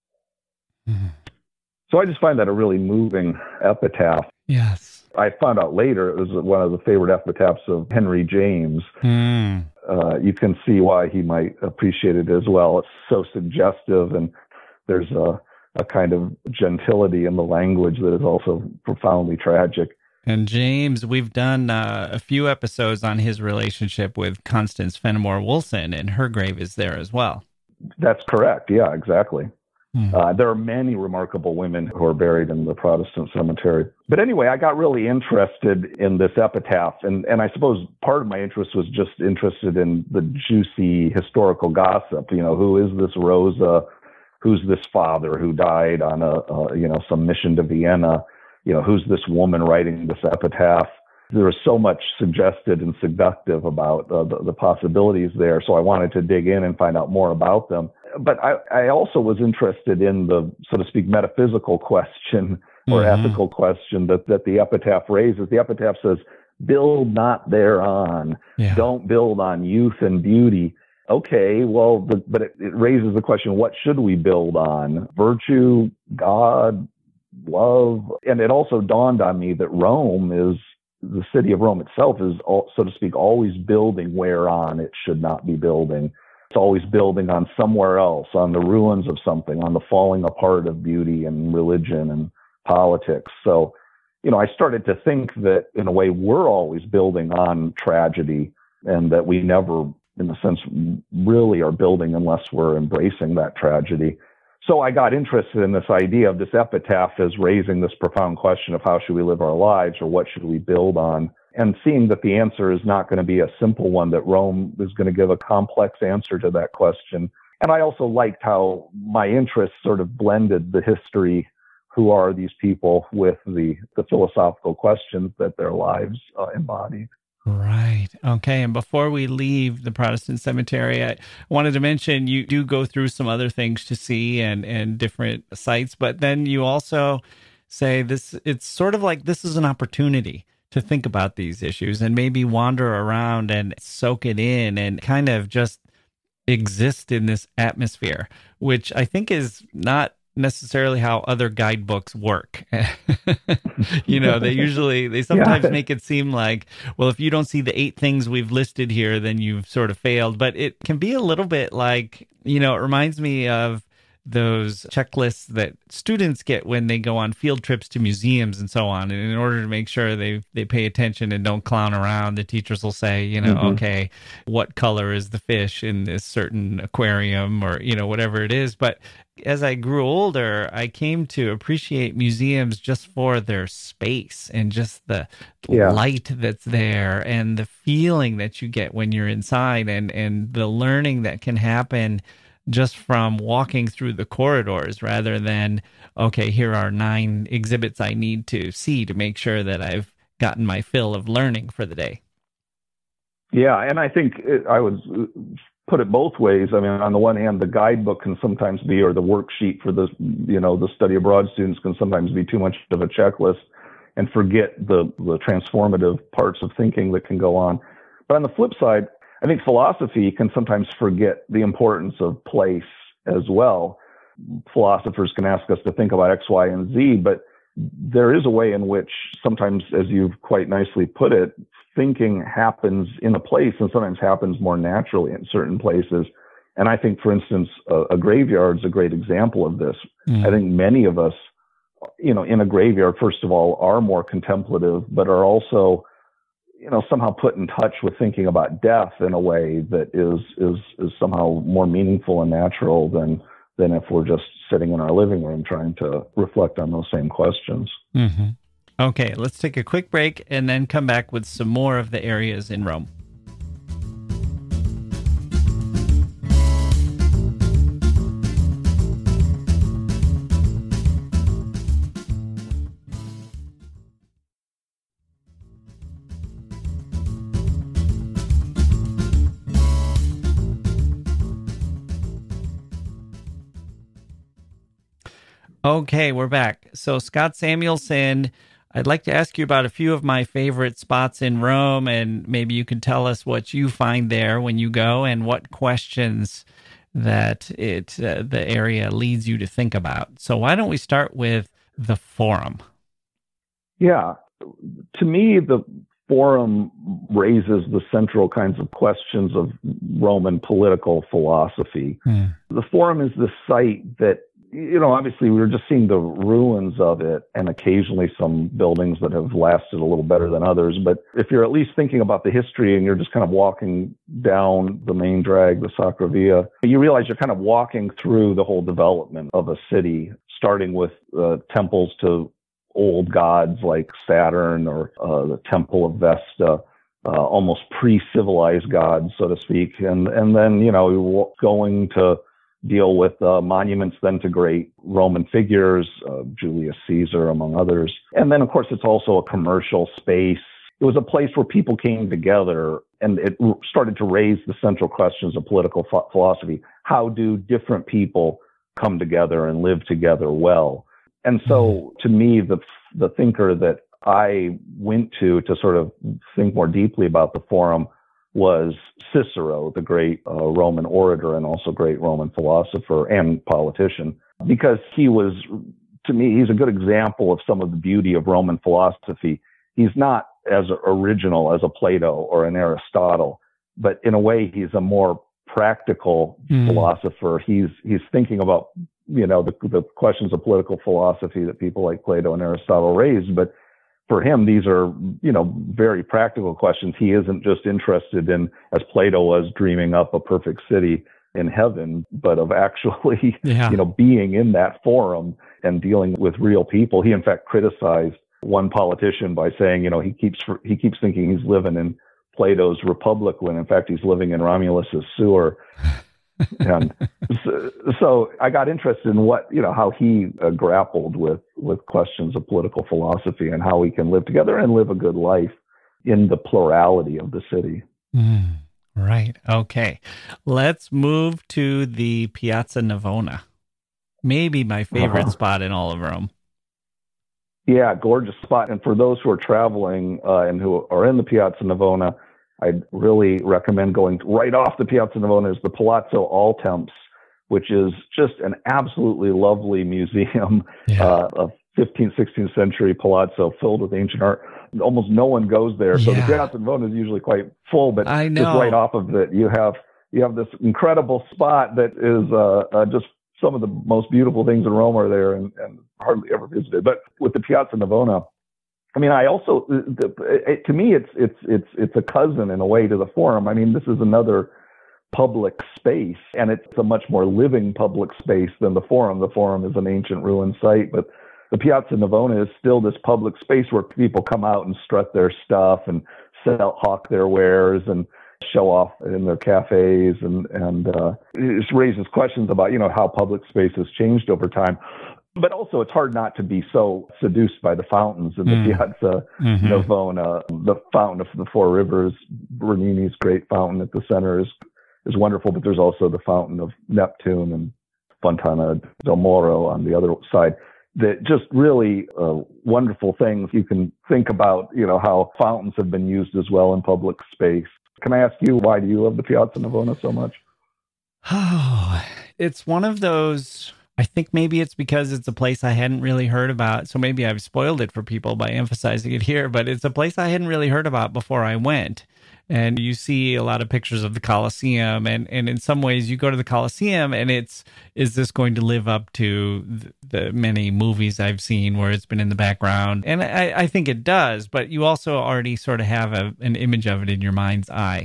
Mm-hmm. So I just find that a really moving epitaph. Yes. I found out later it was one of the favorite epitaphs of Henry James. Mm. Uh, you can see why he might appreciate it as well. It's so suggestive, and there's a, a kind of gentility in the language that is also profoundly tragic. And James, we've done uh, a few episodes on his relationship with Constance Fenimore Woolson, and her grave is there as well. That's correct. Yeah, exactly. Mm. Uh, there are many remarkable women who are buried in the Protestant cemetery. But anyway, I got really interested in this epitaph, and, and I suppose part of my interest was just interested in the juicy historical gossip. You know, who is this Rosa? Who's this father who died on a, a you know, some mission to Vienna? You know, who's this woman writing this epitaph? There was so much suggested and seductive about uh, the, the possibilities there, so I wanted to dig in and find out more about them. But I, I also was interested in the, so to speak, metaphysical question or mm-hmm. ethical question that, that the epitaph raises. The epitaph says, build not thereon. Yeah. Don't build on youth and beauty. Okay, well, the, but it, it raises the question, what should we build on? Virtue, God, love? And it also dawned on me that Rome is, the city of Rome itself is, so to speak, always building whereon it should not be building. It's always building on somewhere else, on the ruins of something, on the falling apart of beauty and religion and politics. So, you know, I started to think that in a way we're always building on tragedy, and that we never, in a sense, really are building unless we're embracing that tragedy. So I got interested in this idea of this epitaph as raising this profound question of how should we live our lives, or what should we build on? And seeing that the answer is not going to be a simple one, that Rome is going to give a complex answer to that question. And I also liked how my interests sort of blended the history, who are these people, with the, the philosophical questions that their lives uh, embodied. Right. Okay. And before we leave the Protestant cemetery, I wanted to mention you do go through some other things to see and, and different sites, but then you also say this, it's sort of like this is an opportunity to think about these issues and maybe wander around and soak it in and kind of just exist in this atmosphere, which I think is not necessarily how other guidebooks work. You know, they usually, they sometimes Yeah. make it seem like, well, if you don't see the eight things we've listed here, then you've sort of failed. But it can be a little bit like, you know, it reminds me of those checklists that students get when they go on field trips to museums and so on. And in order to make sure they, they pay attention and don't clown around, the teachers will say, you know, Mm-hmm. okay, what color is the fish in this certain aquarium or, you know, whatever it is. But as I grew older, I came to appreciate museums just for their space and just the Yeah. light that's there and the feeling that you get when you're inside and, and the learning that can happen just from walking through the corridors rather than, okay, here are nine exhibits I need to see to make sure that I've gotten my fill of learning for the day. Yeah, and I think it, I would put it both ways. I mean, on the one hand, the guidebook can sometimes be, or the worksheet for the, you know, the study abroad students can sometimes be too much of a checklist and forget the, the transformative parts of thinking that can go on. But on the flip side, I think philosophy can sometimes forget the importance of place as well. Philosophers can ask us to think about X, Y, and Z, but there is a way in which sometimes, as you've quite nicely put it, thinking happens in a place and sometimes happens more naturally in certain places. And I think, for instance, a, a graveyard is a great example of this. Mm. I think many of us, you know, in a graveyard, first of all, are more contemplative, but are also, you know, somehow put in touch with thinking about death in a way that is is is somehow more meaningful and natural than than if we're just sitting in our living room trying to reflect on those same questions. Mm-hmm. Okay, let's take a quick break and then come back with some more of the areas in Rome. Okay, we're back. So Scott Samuelson, I'd like to ask you about a few of my favorite spots in Rome, and maybe you can tell us what you find there when you go and what questions that it uh, the area leads you to think about. So why don't we start with the Forum? Yeah. To me, the Forum raises the central kinds of questions of Roman political philosophy. Hmm. The Forum is the site that, you know, obviously we were just seeing the ruins of it and occasionally some buildings that have lasted a little better than others. But if you're at least thinking about the history and you're just kind of walking down the main drag, the Sacra Via, you realize you're kind of walking through the whole development of a city, starting with uh, temples to old gods like Saturn or uh, the Temple of Vesta, uh, almost pre-civilized gods, so to speak. And, and then, you know, going to deal with uh, monuments then to great Roman figures, uh, Julius Caesar, among others. And then, of course, it's also a commercial space. It was a place where people came together, and it started to raise the central questions of political ph- philosophy. How do different people come together and live together well? And so, to me, the the thinker that I went to to sort of think more deeply about the Forum was Cicero, the great uh, Roman orator and also great Roman philosopher and politician, because he was, to me, he's a good example of some of the beauty of Roman philosophy. He's not as original as a Plato or an Aristotle, but in a way, he's a more practical mm. philosopher. He's he's thinking about, you know, the, the questions of political philosophy that people like Plato and Aristotle raised, but for him, these are, you know, very practical questions. He isn't just interested in, as Plato was, dreaming up a perfect city in heaven, but of actually, yeah. you know, being in that forum and dealing with real people. He, in fact, criticized one politician by saying, you know, he keeps he keeps thinking he's living in Plato's Republic when, in fact, he's living in Romulus's sewer. And so, so I got interested in what, you know, how he uh, grappled with, with questions of political philosophy and how we can live together and live a good life. in the plurality of the city. Mm, right. Okay. Let's move to the Piazza Navona. Maybe my favorite uh-huh. spot in all of Rome. Yeah, gorgeous spot. And for those who are traveling uh, and who are in the Piazza Navona, I'd really recommend going right off the Piazza Navona is the Palazzo Altemps, which is just an absolutely lovely museum, yeah. uh, a fifteenth, sixteenth century palazzo filled with ancient art. Almost no one goes there. So yeah. the Piazza Navona is usually quite full, but I know. just right off of it, you have you have this incredible spot that is uh, uh, just some of the most beautiful things in Rome are there and, and hardly ever visited. But with the Piazza Navona, I mean, I also, the, it, to me, it's it's it's it's a cousin in a way to the Forum. I mean, this is another public space, and it's a much more living public space than the Forum. The Forum is an ancient ruined site, but the Piazza Navona is still this public space where people come out and strut their stuff and sell, hawk their wares and show off in their cafes, and and uh, it just raises questions about, you know, how public space has changed over time. But also, it's hard not to be so seduced by the fountains in the mm. Piazza mm-hmm. Navona. The fountain of the Four Rivers, Bernini's great fountain at the center, is is wonderful. But there's also the fountain of Neptune and Fontana del Moro on the other side. That just really uh, wonderful things. You can think about, you know, how fountains have been used as well in public space. Can I ask you, why do you love the Piazza Navona so much? Oh, it's one of those, I think maybe it's because it's a place I hadn't really heard about. So maybe I've spoiled it for people by emphasizing it here, but it's a place I hadn't really heard about before I went. And you see a lot of pictures of the Colosseum, and, and in some ways you go to the Colosseum and it's, is this going to live up to the, the many movies I've seen where it's been in the background? And I, I think it does, but you also already sort of have a, an image of it in your mind's eye.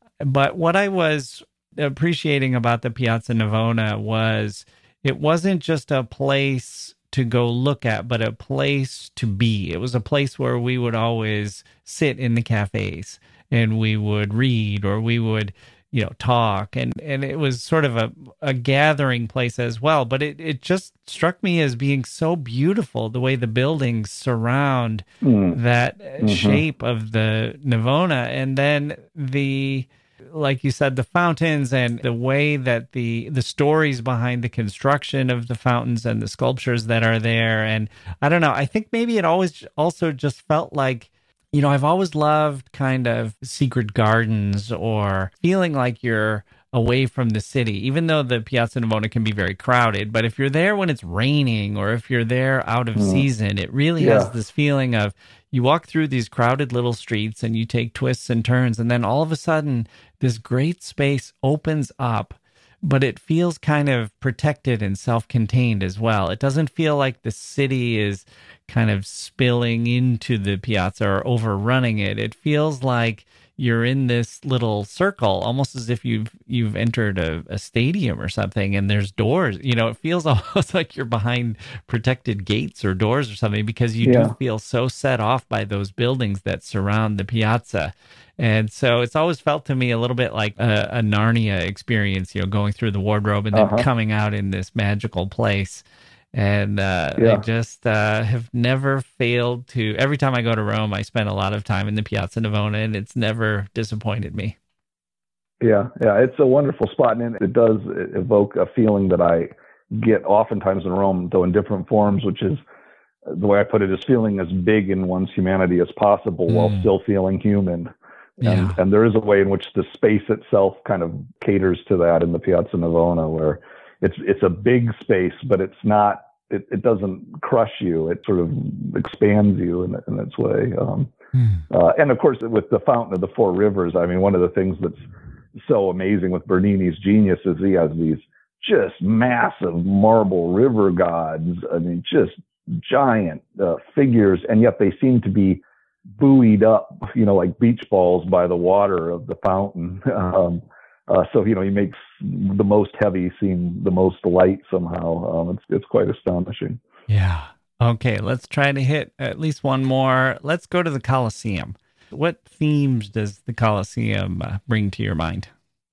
But what I was appreciating about the Piazza Navona was it wasn't just a place to go look at, but a place to be. It was a place where we would always sit in the cafes and we would read, or we would, you know, talk. And, and it was sort of a, a gathering place as well. But it, it just struck me as being so beautiful, the way the buildings surround mm. that mm-hmm. shape of the Navona. And then the, like you said, the fountains and the way that the the stories behind the construction of the fountains and the sculptures that are there. And I don't know, I think maybe it always also just felt like, you know, I've always loved kind of secret gardens or feeling like you're away from the city, even though the Piazza Navona can be very crowded. But if you're there when it's raining or if you're there out of mm. season, it really yeah. has this feeling of you walk through these crowded little streets and you take twists and turns, and then all of a sudden this great space opens up, but it feels kind of protected and self-contained as well. It doesn't feel like the city is kind of spilling into the piazza or overrunning it. It feels like you're in this little circle, almost as if you've you've entered a, a stadium or something, and there's doors. You know, it feels almost like you're behind protected gates or doors or something, because you yeah. do feel so set off by those buildings that surround the piazza. And so it's always felt to me a little bit like a, a Narnia experience, you know, going through the wardrobe and then uh-huh. coming out in this magical place. And uh, yeah. I just uh, have never failed to, every time I go to Rome, I spend a lot of time in the Piazza Navona, and it's never disappointed me. Yeah, yeah, it's a wonderful spot, and it does evoke a feeling that I get oftentimes in Rome, though in different forms, which is, the way I put it, is feeling as big in one's humanity as possible mm. while still feeling human. And, yeah. and there is a way in which the space itself kind of caters to that in the Piazza Navona, where it's it's a big space, but it's not, it, it doesn't crush you. It sort of expands you in, in its way. Um, mm. uh, and of course, with the Fountain of the Four Rivers, I mean, one of the things that's so amazing with Bernini's genius is he has these just massive marble river gods. I mean, just giant uh, figures, and yet they seem to be buoyed up, you know, like beach balls by the water of the fountain. Um, uh, so, you know, he makes the most heavy seem the most light somehow. Um, it's it's quite astonishing. Yeah. Okay, let's try to hit at least one more. Let's go to the Colosseum. What themes does the Colosseum uh, bring to your mind?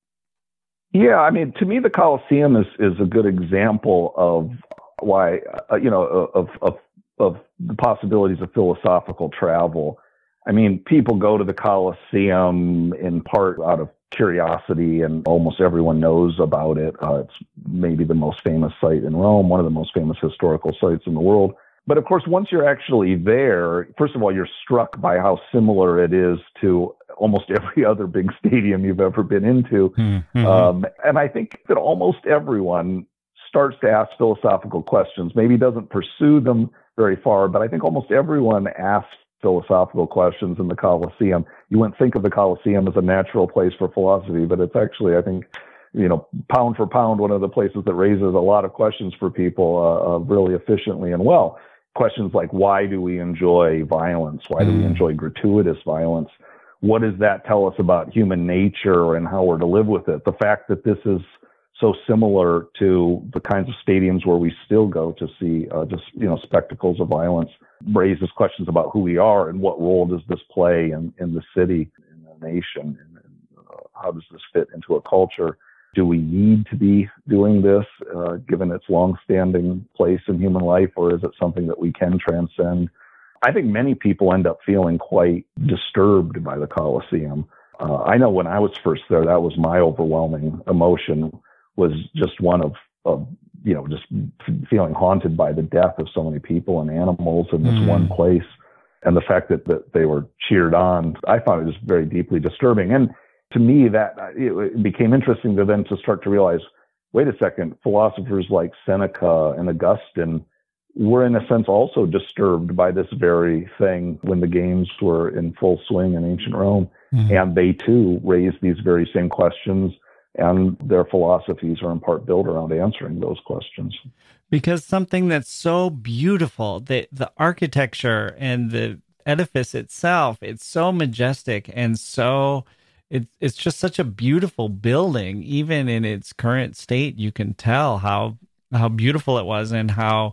Yeah, I mean, to me, the Colosseum is, is a good example of why, uh, you know, of, of, of the possibilities of philosophical travel. I mean, people go to the Colosseum in part out of curiosity, and almost everyone knows about it. Uh, it's maybe the most famous site in Rome, one of the most famous historical sites in the world. But of course, once you're actually there, first of all, you're struck by how similar it is to almost every other big stadium you've ever been into. Mm-hmm. Um, and I think that almost everyone starts to ask philosophical questions, maybe doesn't pursue them very far, but I think almost everyone asks philosophical questions in the Colosseum. You wouldn't think of the Colosseum as a natural place for philosophy, but it's actually, I think, you know, pound for pound, one of the places that raises a lot of questions for people uh, uh, really efficiently and well. Questions like, why do we enjoy violence? Why do we enjoy gratuitous violence? What does that tell us about human nature and how we're to live with it? The fact that this is so similar to the kinds of stadiums where we still go to see uh, just, you know, spectacles of violence raises questions about who we are and what role does this play in, in the city, in the nation, and, and uh, how does this fit into a culture? Do we need to be doing this, uh, given its longstanding place in human life, or is it something that we can transcend? I think many people end up feeling quite disturbed by the Colosseum. Uh, I know when I was first there, that was my overwhelming emotion, was just one of, of you know, just feeling haunted by the death of so many people and animals in this mm. one place. And the fact that, that they were cheered on, I found it was very deeply disturbing. And to me, that it became interesting to then to start to realize, wait a second, philosophers like Seneca and Augustine were in a sense also disturbed by this very thing when the games were in full swing in ancient Rome. Mm-hmm. And they too raised these very same questions, and their philosophies are in part built around answering those questions. Because something that's so beautiful, the, the architecture and the edifice itself, it's so majestic and so... It's it's just such a beautiful building. Even in its current state, you can tell how how beautiful it was and how,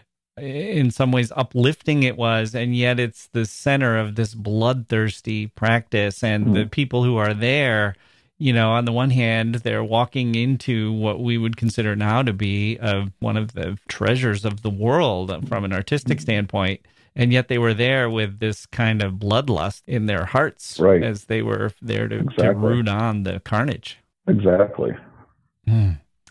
in some ways, uplifting it was. And yet it's the center of this bloodthirsty practice. And mm. the people who are there, you know, on the one hand, they're walking into what we would consider now to be uh, one of the treasures of the world from an artistic standpoint. And yet they were there with this kind of bloodlust in their hearts, right, as they were there to, exactly. to root on the carnage. Exactly. Hmm.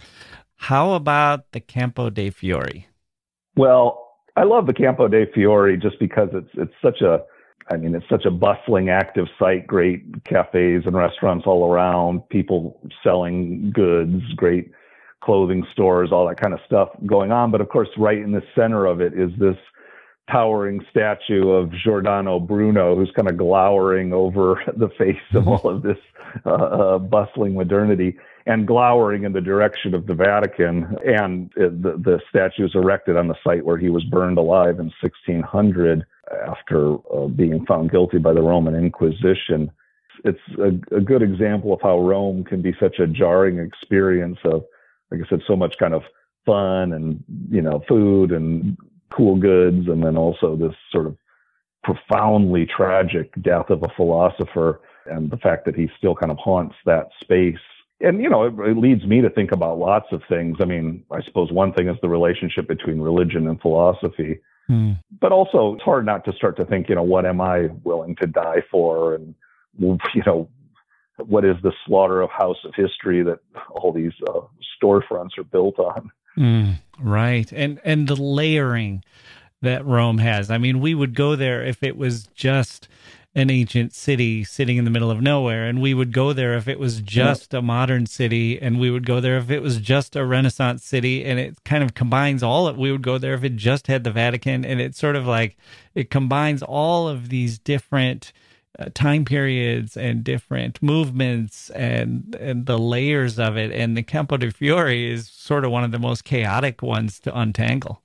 How about the Campo dei Fiori? Well, I love the Campo dei Fiori just because it's it's such a, I mean, it's such a bustling, active site, great cafes and restaurants all around, people selling goods, great clothing stores, all that kind of stuff going on. But of course, right in the center of it is this towering statue of Giordano Bruno, who's kind of glowering over the face of all of this uh, uh, bustling modernity and glowering in the direction of the Vatican. And it, the, the statue is erected on the site where he was burned alive in sixteen hundred after uh, being found guilty by the Roman Inquisition. It's a, a good example of how Rome can be such a jarring experience of, like I said, so much kind of fun and, you know, food and cool goods, and then also this sort of profoundly tragic death of a philosopher, and the fact that he still kind of haunts that space. And, you know, it, it leads me to think about lots of things. I mean, I suppose one thing is the relationship between religion and philosophy, mm. but also it's hard not to start to think, you know, what am I willing to die for? And, you know, what is the slaughter of house of history that all these uh, storefronts are built on? Mm, right. And and the layering that Rome has. I mean, we would go there if it was just an ancient city sitting in the middle of nowhere, and we would go there if it was just yeah. a modern city, and we would go there if it was just a Renaissance city, and it kind of combines all of, we would go there if it just had the Vatican, and it's sort of like, it combines all of these different Uh, time periods and different movements and and the layers of it. And the Campo dei Fiori is sort of one of the most chaotic ones to untangle.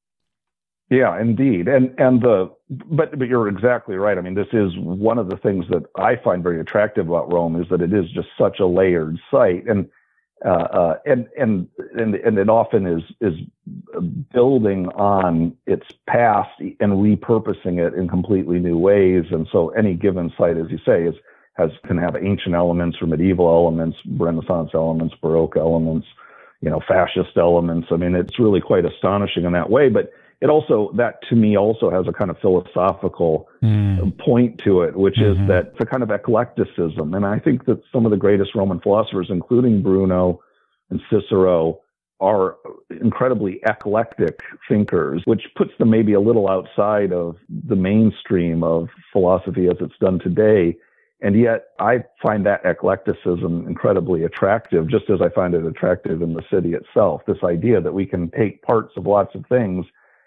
Yeah, indeed. And and the but but you're exactly right. I mean, this is one of the things that I find very attractive about Rome, is that it is just such a layered site. And Uh, uh, and, and, and, and it often is, is building on its past and repurposing it in completely new ways. And so any given site, as you say, is, has, can have ancient elements or medieval elements, Renaissance elements, Baroque elements, you know, fascist elements. I mean, it's really quite astonishing in that way, but it also, that to me also has a kind of philosophical mm. point to it, which mm-hmm. is that it's a kind of eclecticism. And I think that some of the greatest Roman philosophers, including Bruno and Cicero, are incredibly eclectic thinkers, which puts them maybe a little outside of the mainstream of philosophy as it's done today. And yet I find that eclecticism incredibly attractive, just as I find it attractive in the city itself. This idea that we can take parts of lots of things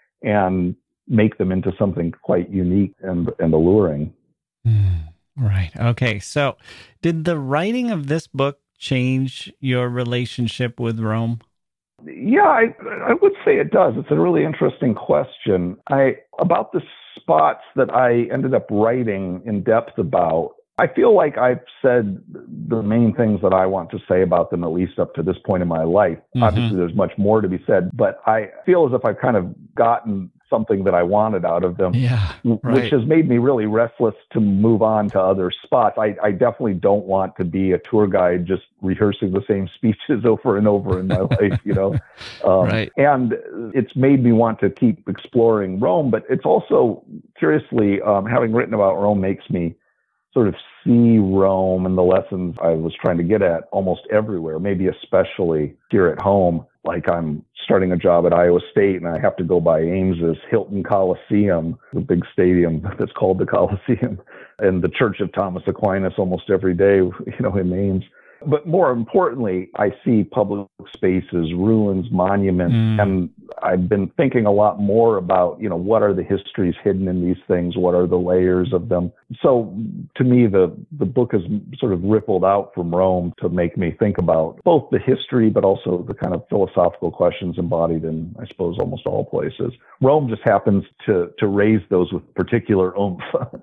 and make them into something quite unique and, and alluring. Mm, right. Okay. So did the writing of this book change your relationship with Rome? Yeah, I, I would say it does. It's a really interesting question. I about the spots that I ended up writing in depth about, I feel like I've said the main things that I want to say about them, at least up to this point in my life. Mm-hmm. Obviously, there's much more to be said, but I feel as if I've kind of gotten something that I wanted out of them, yeah, right. which has made me really restless to move on to other spots. I, I definitely don't want to be a tour guide just rehearsing the same speeches over and over in my life, you know. Um, right. And it's made me want to keep exploring Rome, but it's also, curiously, um, having written about Rome makes me sort of see Rome and the lessons I was trying to get at almost everywhere, maybe especially here at home. Like I'm starting a job at Iowa State and I have to go by Ames's Hilton Coliseum, the big stadium that's called the Coliseum, and the Church of Thomas Aquinas almost every day, you know, in Ames. But more importantly, I see public spaces, ruins, monuments, mm. and I've been thinking a lot more about, you know, what are the histories hidden in these things? What are the layers of them? So to me, the, the book has sort of rippled out from Rome to make me think about both the history, but also the kind of philosophical questions embodied in, I suppose, almost all places. Rome just happens to, to raise those with particular oomph.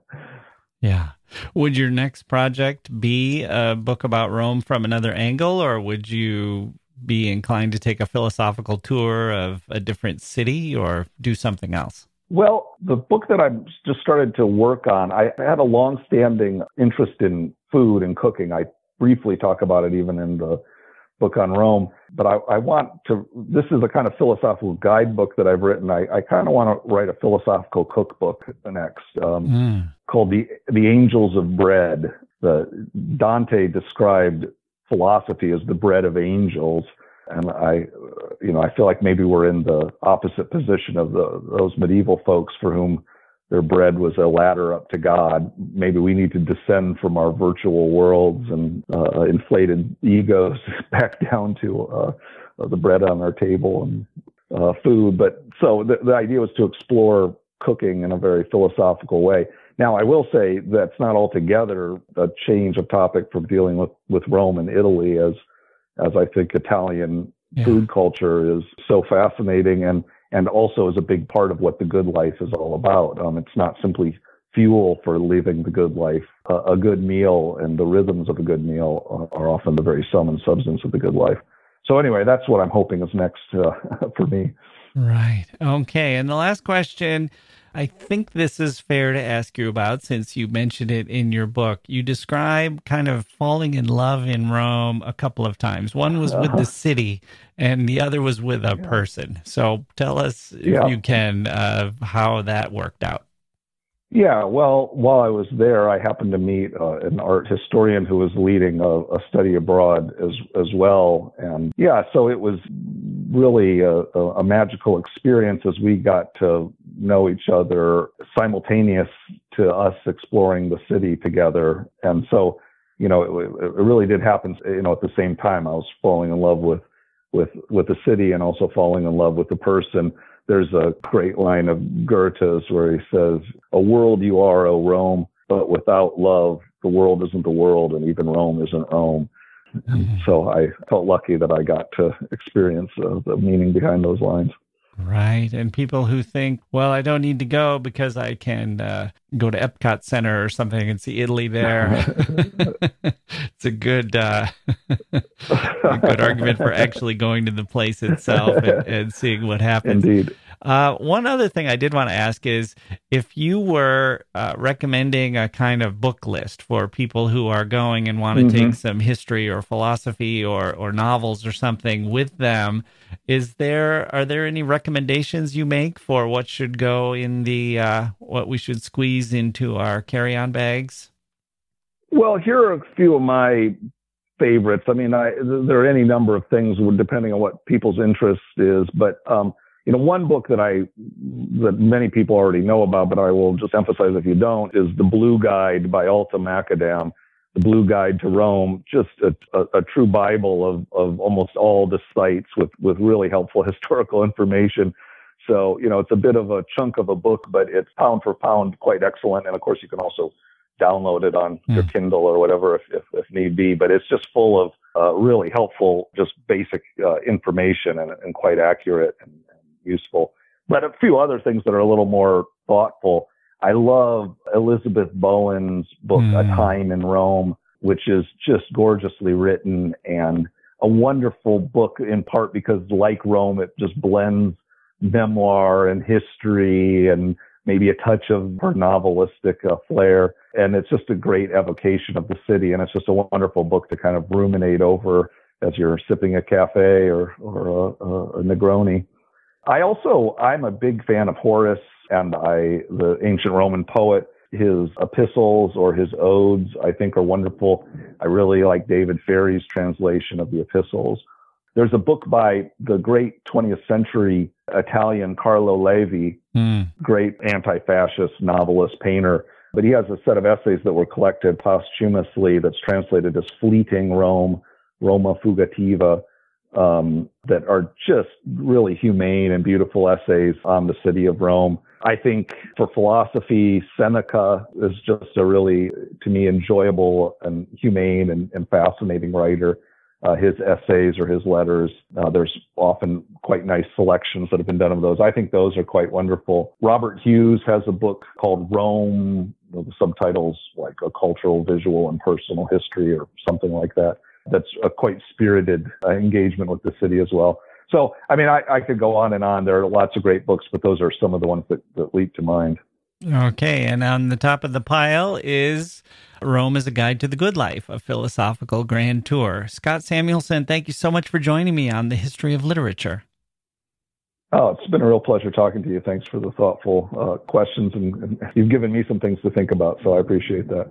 Yeah. Would your next project be a book about Rome from another angle, or would you be inclined to take a philosophical tour of a different city or do something else? Well, the book that I've just started to work on, I had a long-standing interest in food and cooking. I briefly talk about it even in the book on Rome, but I, I want to, this is a kind of philosophical guidebook that I've written. I, I kind of want to write a philosophical cookbook next, um, mm. called the, the Angels of Bread. The Dante described philosophy as the bread of angels. And I, you know, I feel like maybe we're in the opposite position of the, those medieval folks for whom their bread was a ladder up to God. Maybe we need to descend from our virtual worlds and uh, inflated egos back down to uh, the bread on our table and uh, food. But so the, the idea was to explore cooking in a very philosophical way. Now, I will say that's not altogether a change of topic from dealing with, with Rome and Italy, as as I think Italian yeah. food culture is so fascinating and and also is a big part of what the good life is all about. Um, it's not simply fuel for living the good life. Uh, a good meal and the rhythms of a good meal are, are often the very sum and substance of the good life. So anyway, that's what I'm hoping is next uh, for me. Right. Okay. And the last question, I think this is fair to ask you about since you mentioned it in your book. You describe kind of falling in love in Rome a couple of times. One was with the city and the other was with a yeah. person. So tell us, if yeah. you can, uh, how that worked out. Yeah, well, while I was there, I happened to meet uh, an art historian who was leading a, a study abroad as as well. And yeah, so it was really a, a magical experience as we got to know each other simultaneous to us exploring the city together. And so, you know, it, it really did happen, you know, at the same time. I was falling in love with, with, with the city and also falling in love with the person. There's a great line of Goethe's where he says, "A world you are, O Rome, but without love, the world isn't the world, and even Rome isn't Rome." Mm-hmm. So I felt lucky that I got to experience uh, the meaning behind those lines. Right. And people who think, well, I don't need to go because I can uh, go to Epcot Center or something and see Italy there. It's a good uh, a good argument for actually going to the place itself and, and seeing what happens. Indeed. Uh, one other thing I did want to ask is if you were uh, recommending a kind of book list for people who are going and want to mm-hmm. take some history or philosophy or, or novels or something with them, is there are there any recommendations you make for what should go in the uh, what we should squeeze into our carry-on bags? Well, here are a few of my favorites. I mean, I, there are any number of things depending on what people's interest is, but um, you know, one book that I that many people already know about, but I will just emphasize if you don't, is The Blue Guide by Alta Macadam, The Blue Guide to Rome. Just a, a, a true Bible of of almost all the sites with with really helpful historical information. So, you know, it's a bit of a chunk of a book, but it's pound for pound quite excellent. And of course, you can also download it on mm. your Kindle or whatever if, if, if need be. But it's just full of uh, really helpful, just basic uh, information and, and quite accurate and, and useful. But a few other things that are a little more thoughtful. I love Elizabeth Bowen's book, mm. A Time in Rome, which is just gorgeously written and a wonderful book in part because, like Rome, it just blends memoir and history and maybe a touch of her novelistic uh, flair. And it's just a great evocation of the city. And it's just a wonderful book to kind of ruminate over as you're sipping a cafe or, or a, a Negroni. I also, I'm a big fan of Horace and I, the ancient Roman poet. His epistles or his odes, I think, are wonderful. I really like David Ferry's translation of the epistles. There's a book by the great twentieth century Italian Carlo Levi, mm. great anti-fascist novelist, painter. But he has a set of essays that were collected posthumously that's translated as Fleeting Rome, Roma Fugitiva, um, that are just really humane and beautiful essays on the city of Rome. I think for philosophy, Seneca is just a really, to me, enjoyable and humane and, and fascinating writer. Uh, his essays or his letters, uh, there's often quite nice selections that have been done of those. I think those are quite wonderful. Robert Hughes has a book called Rome, the subtitles like A Cultural, Visual, and Personal History or something like that. That's a quite spirited uh, engagement with the city as well. So, I mean, I, I could go on and on. There are lots of great books, but those are some of the ones that, that leap to mind. Okay, and on the top of the pile is Rome is a Guide to the Good Life, a philosophical grand tour. Scott Samuelson, thank you so much for joining me on the History of Literature. Oh, it's been a real pleasure talking to you. Thanks for the thoughtful uh, questions, and, and you've given me some things to think about, so I appreciate that.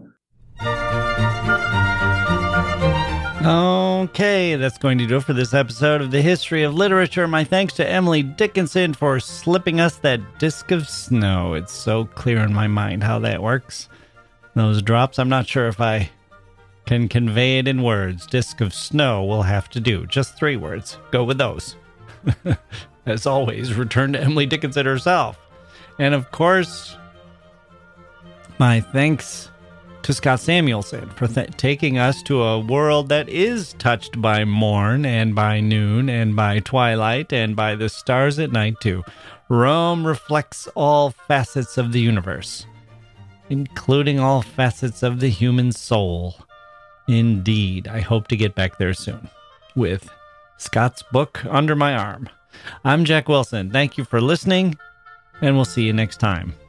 Okay, that's going to do it for this episode of the History of Literature. My thanks to Emily Dickinson for slipping us that disc of snow. It's so clear in my mind how that works. Those drops, I'm not sure if I can convey it in words. Disc of snow will have to do. Just three words. Go with those. As always, return to Emily Dickinson herself. And of course, my thanks to Scott Samuelson for th- taking us to a world that is touched by morn and by noon and by twilight and by the stars at night too. Rome reflects all facets of the universe, including all facets of the human soul. Indeed, I hope to get back there soon with Scott's book under my arm. I'm Jack Wilson. Thank you for listening, and we'll see you next time.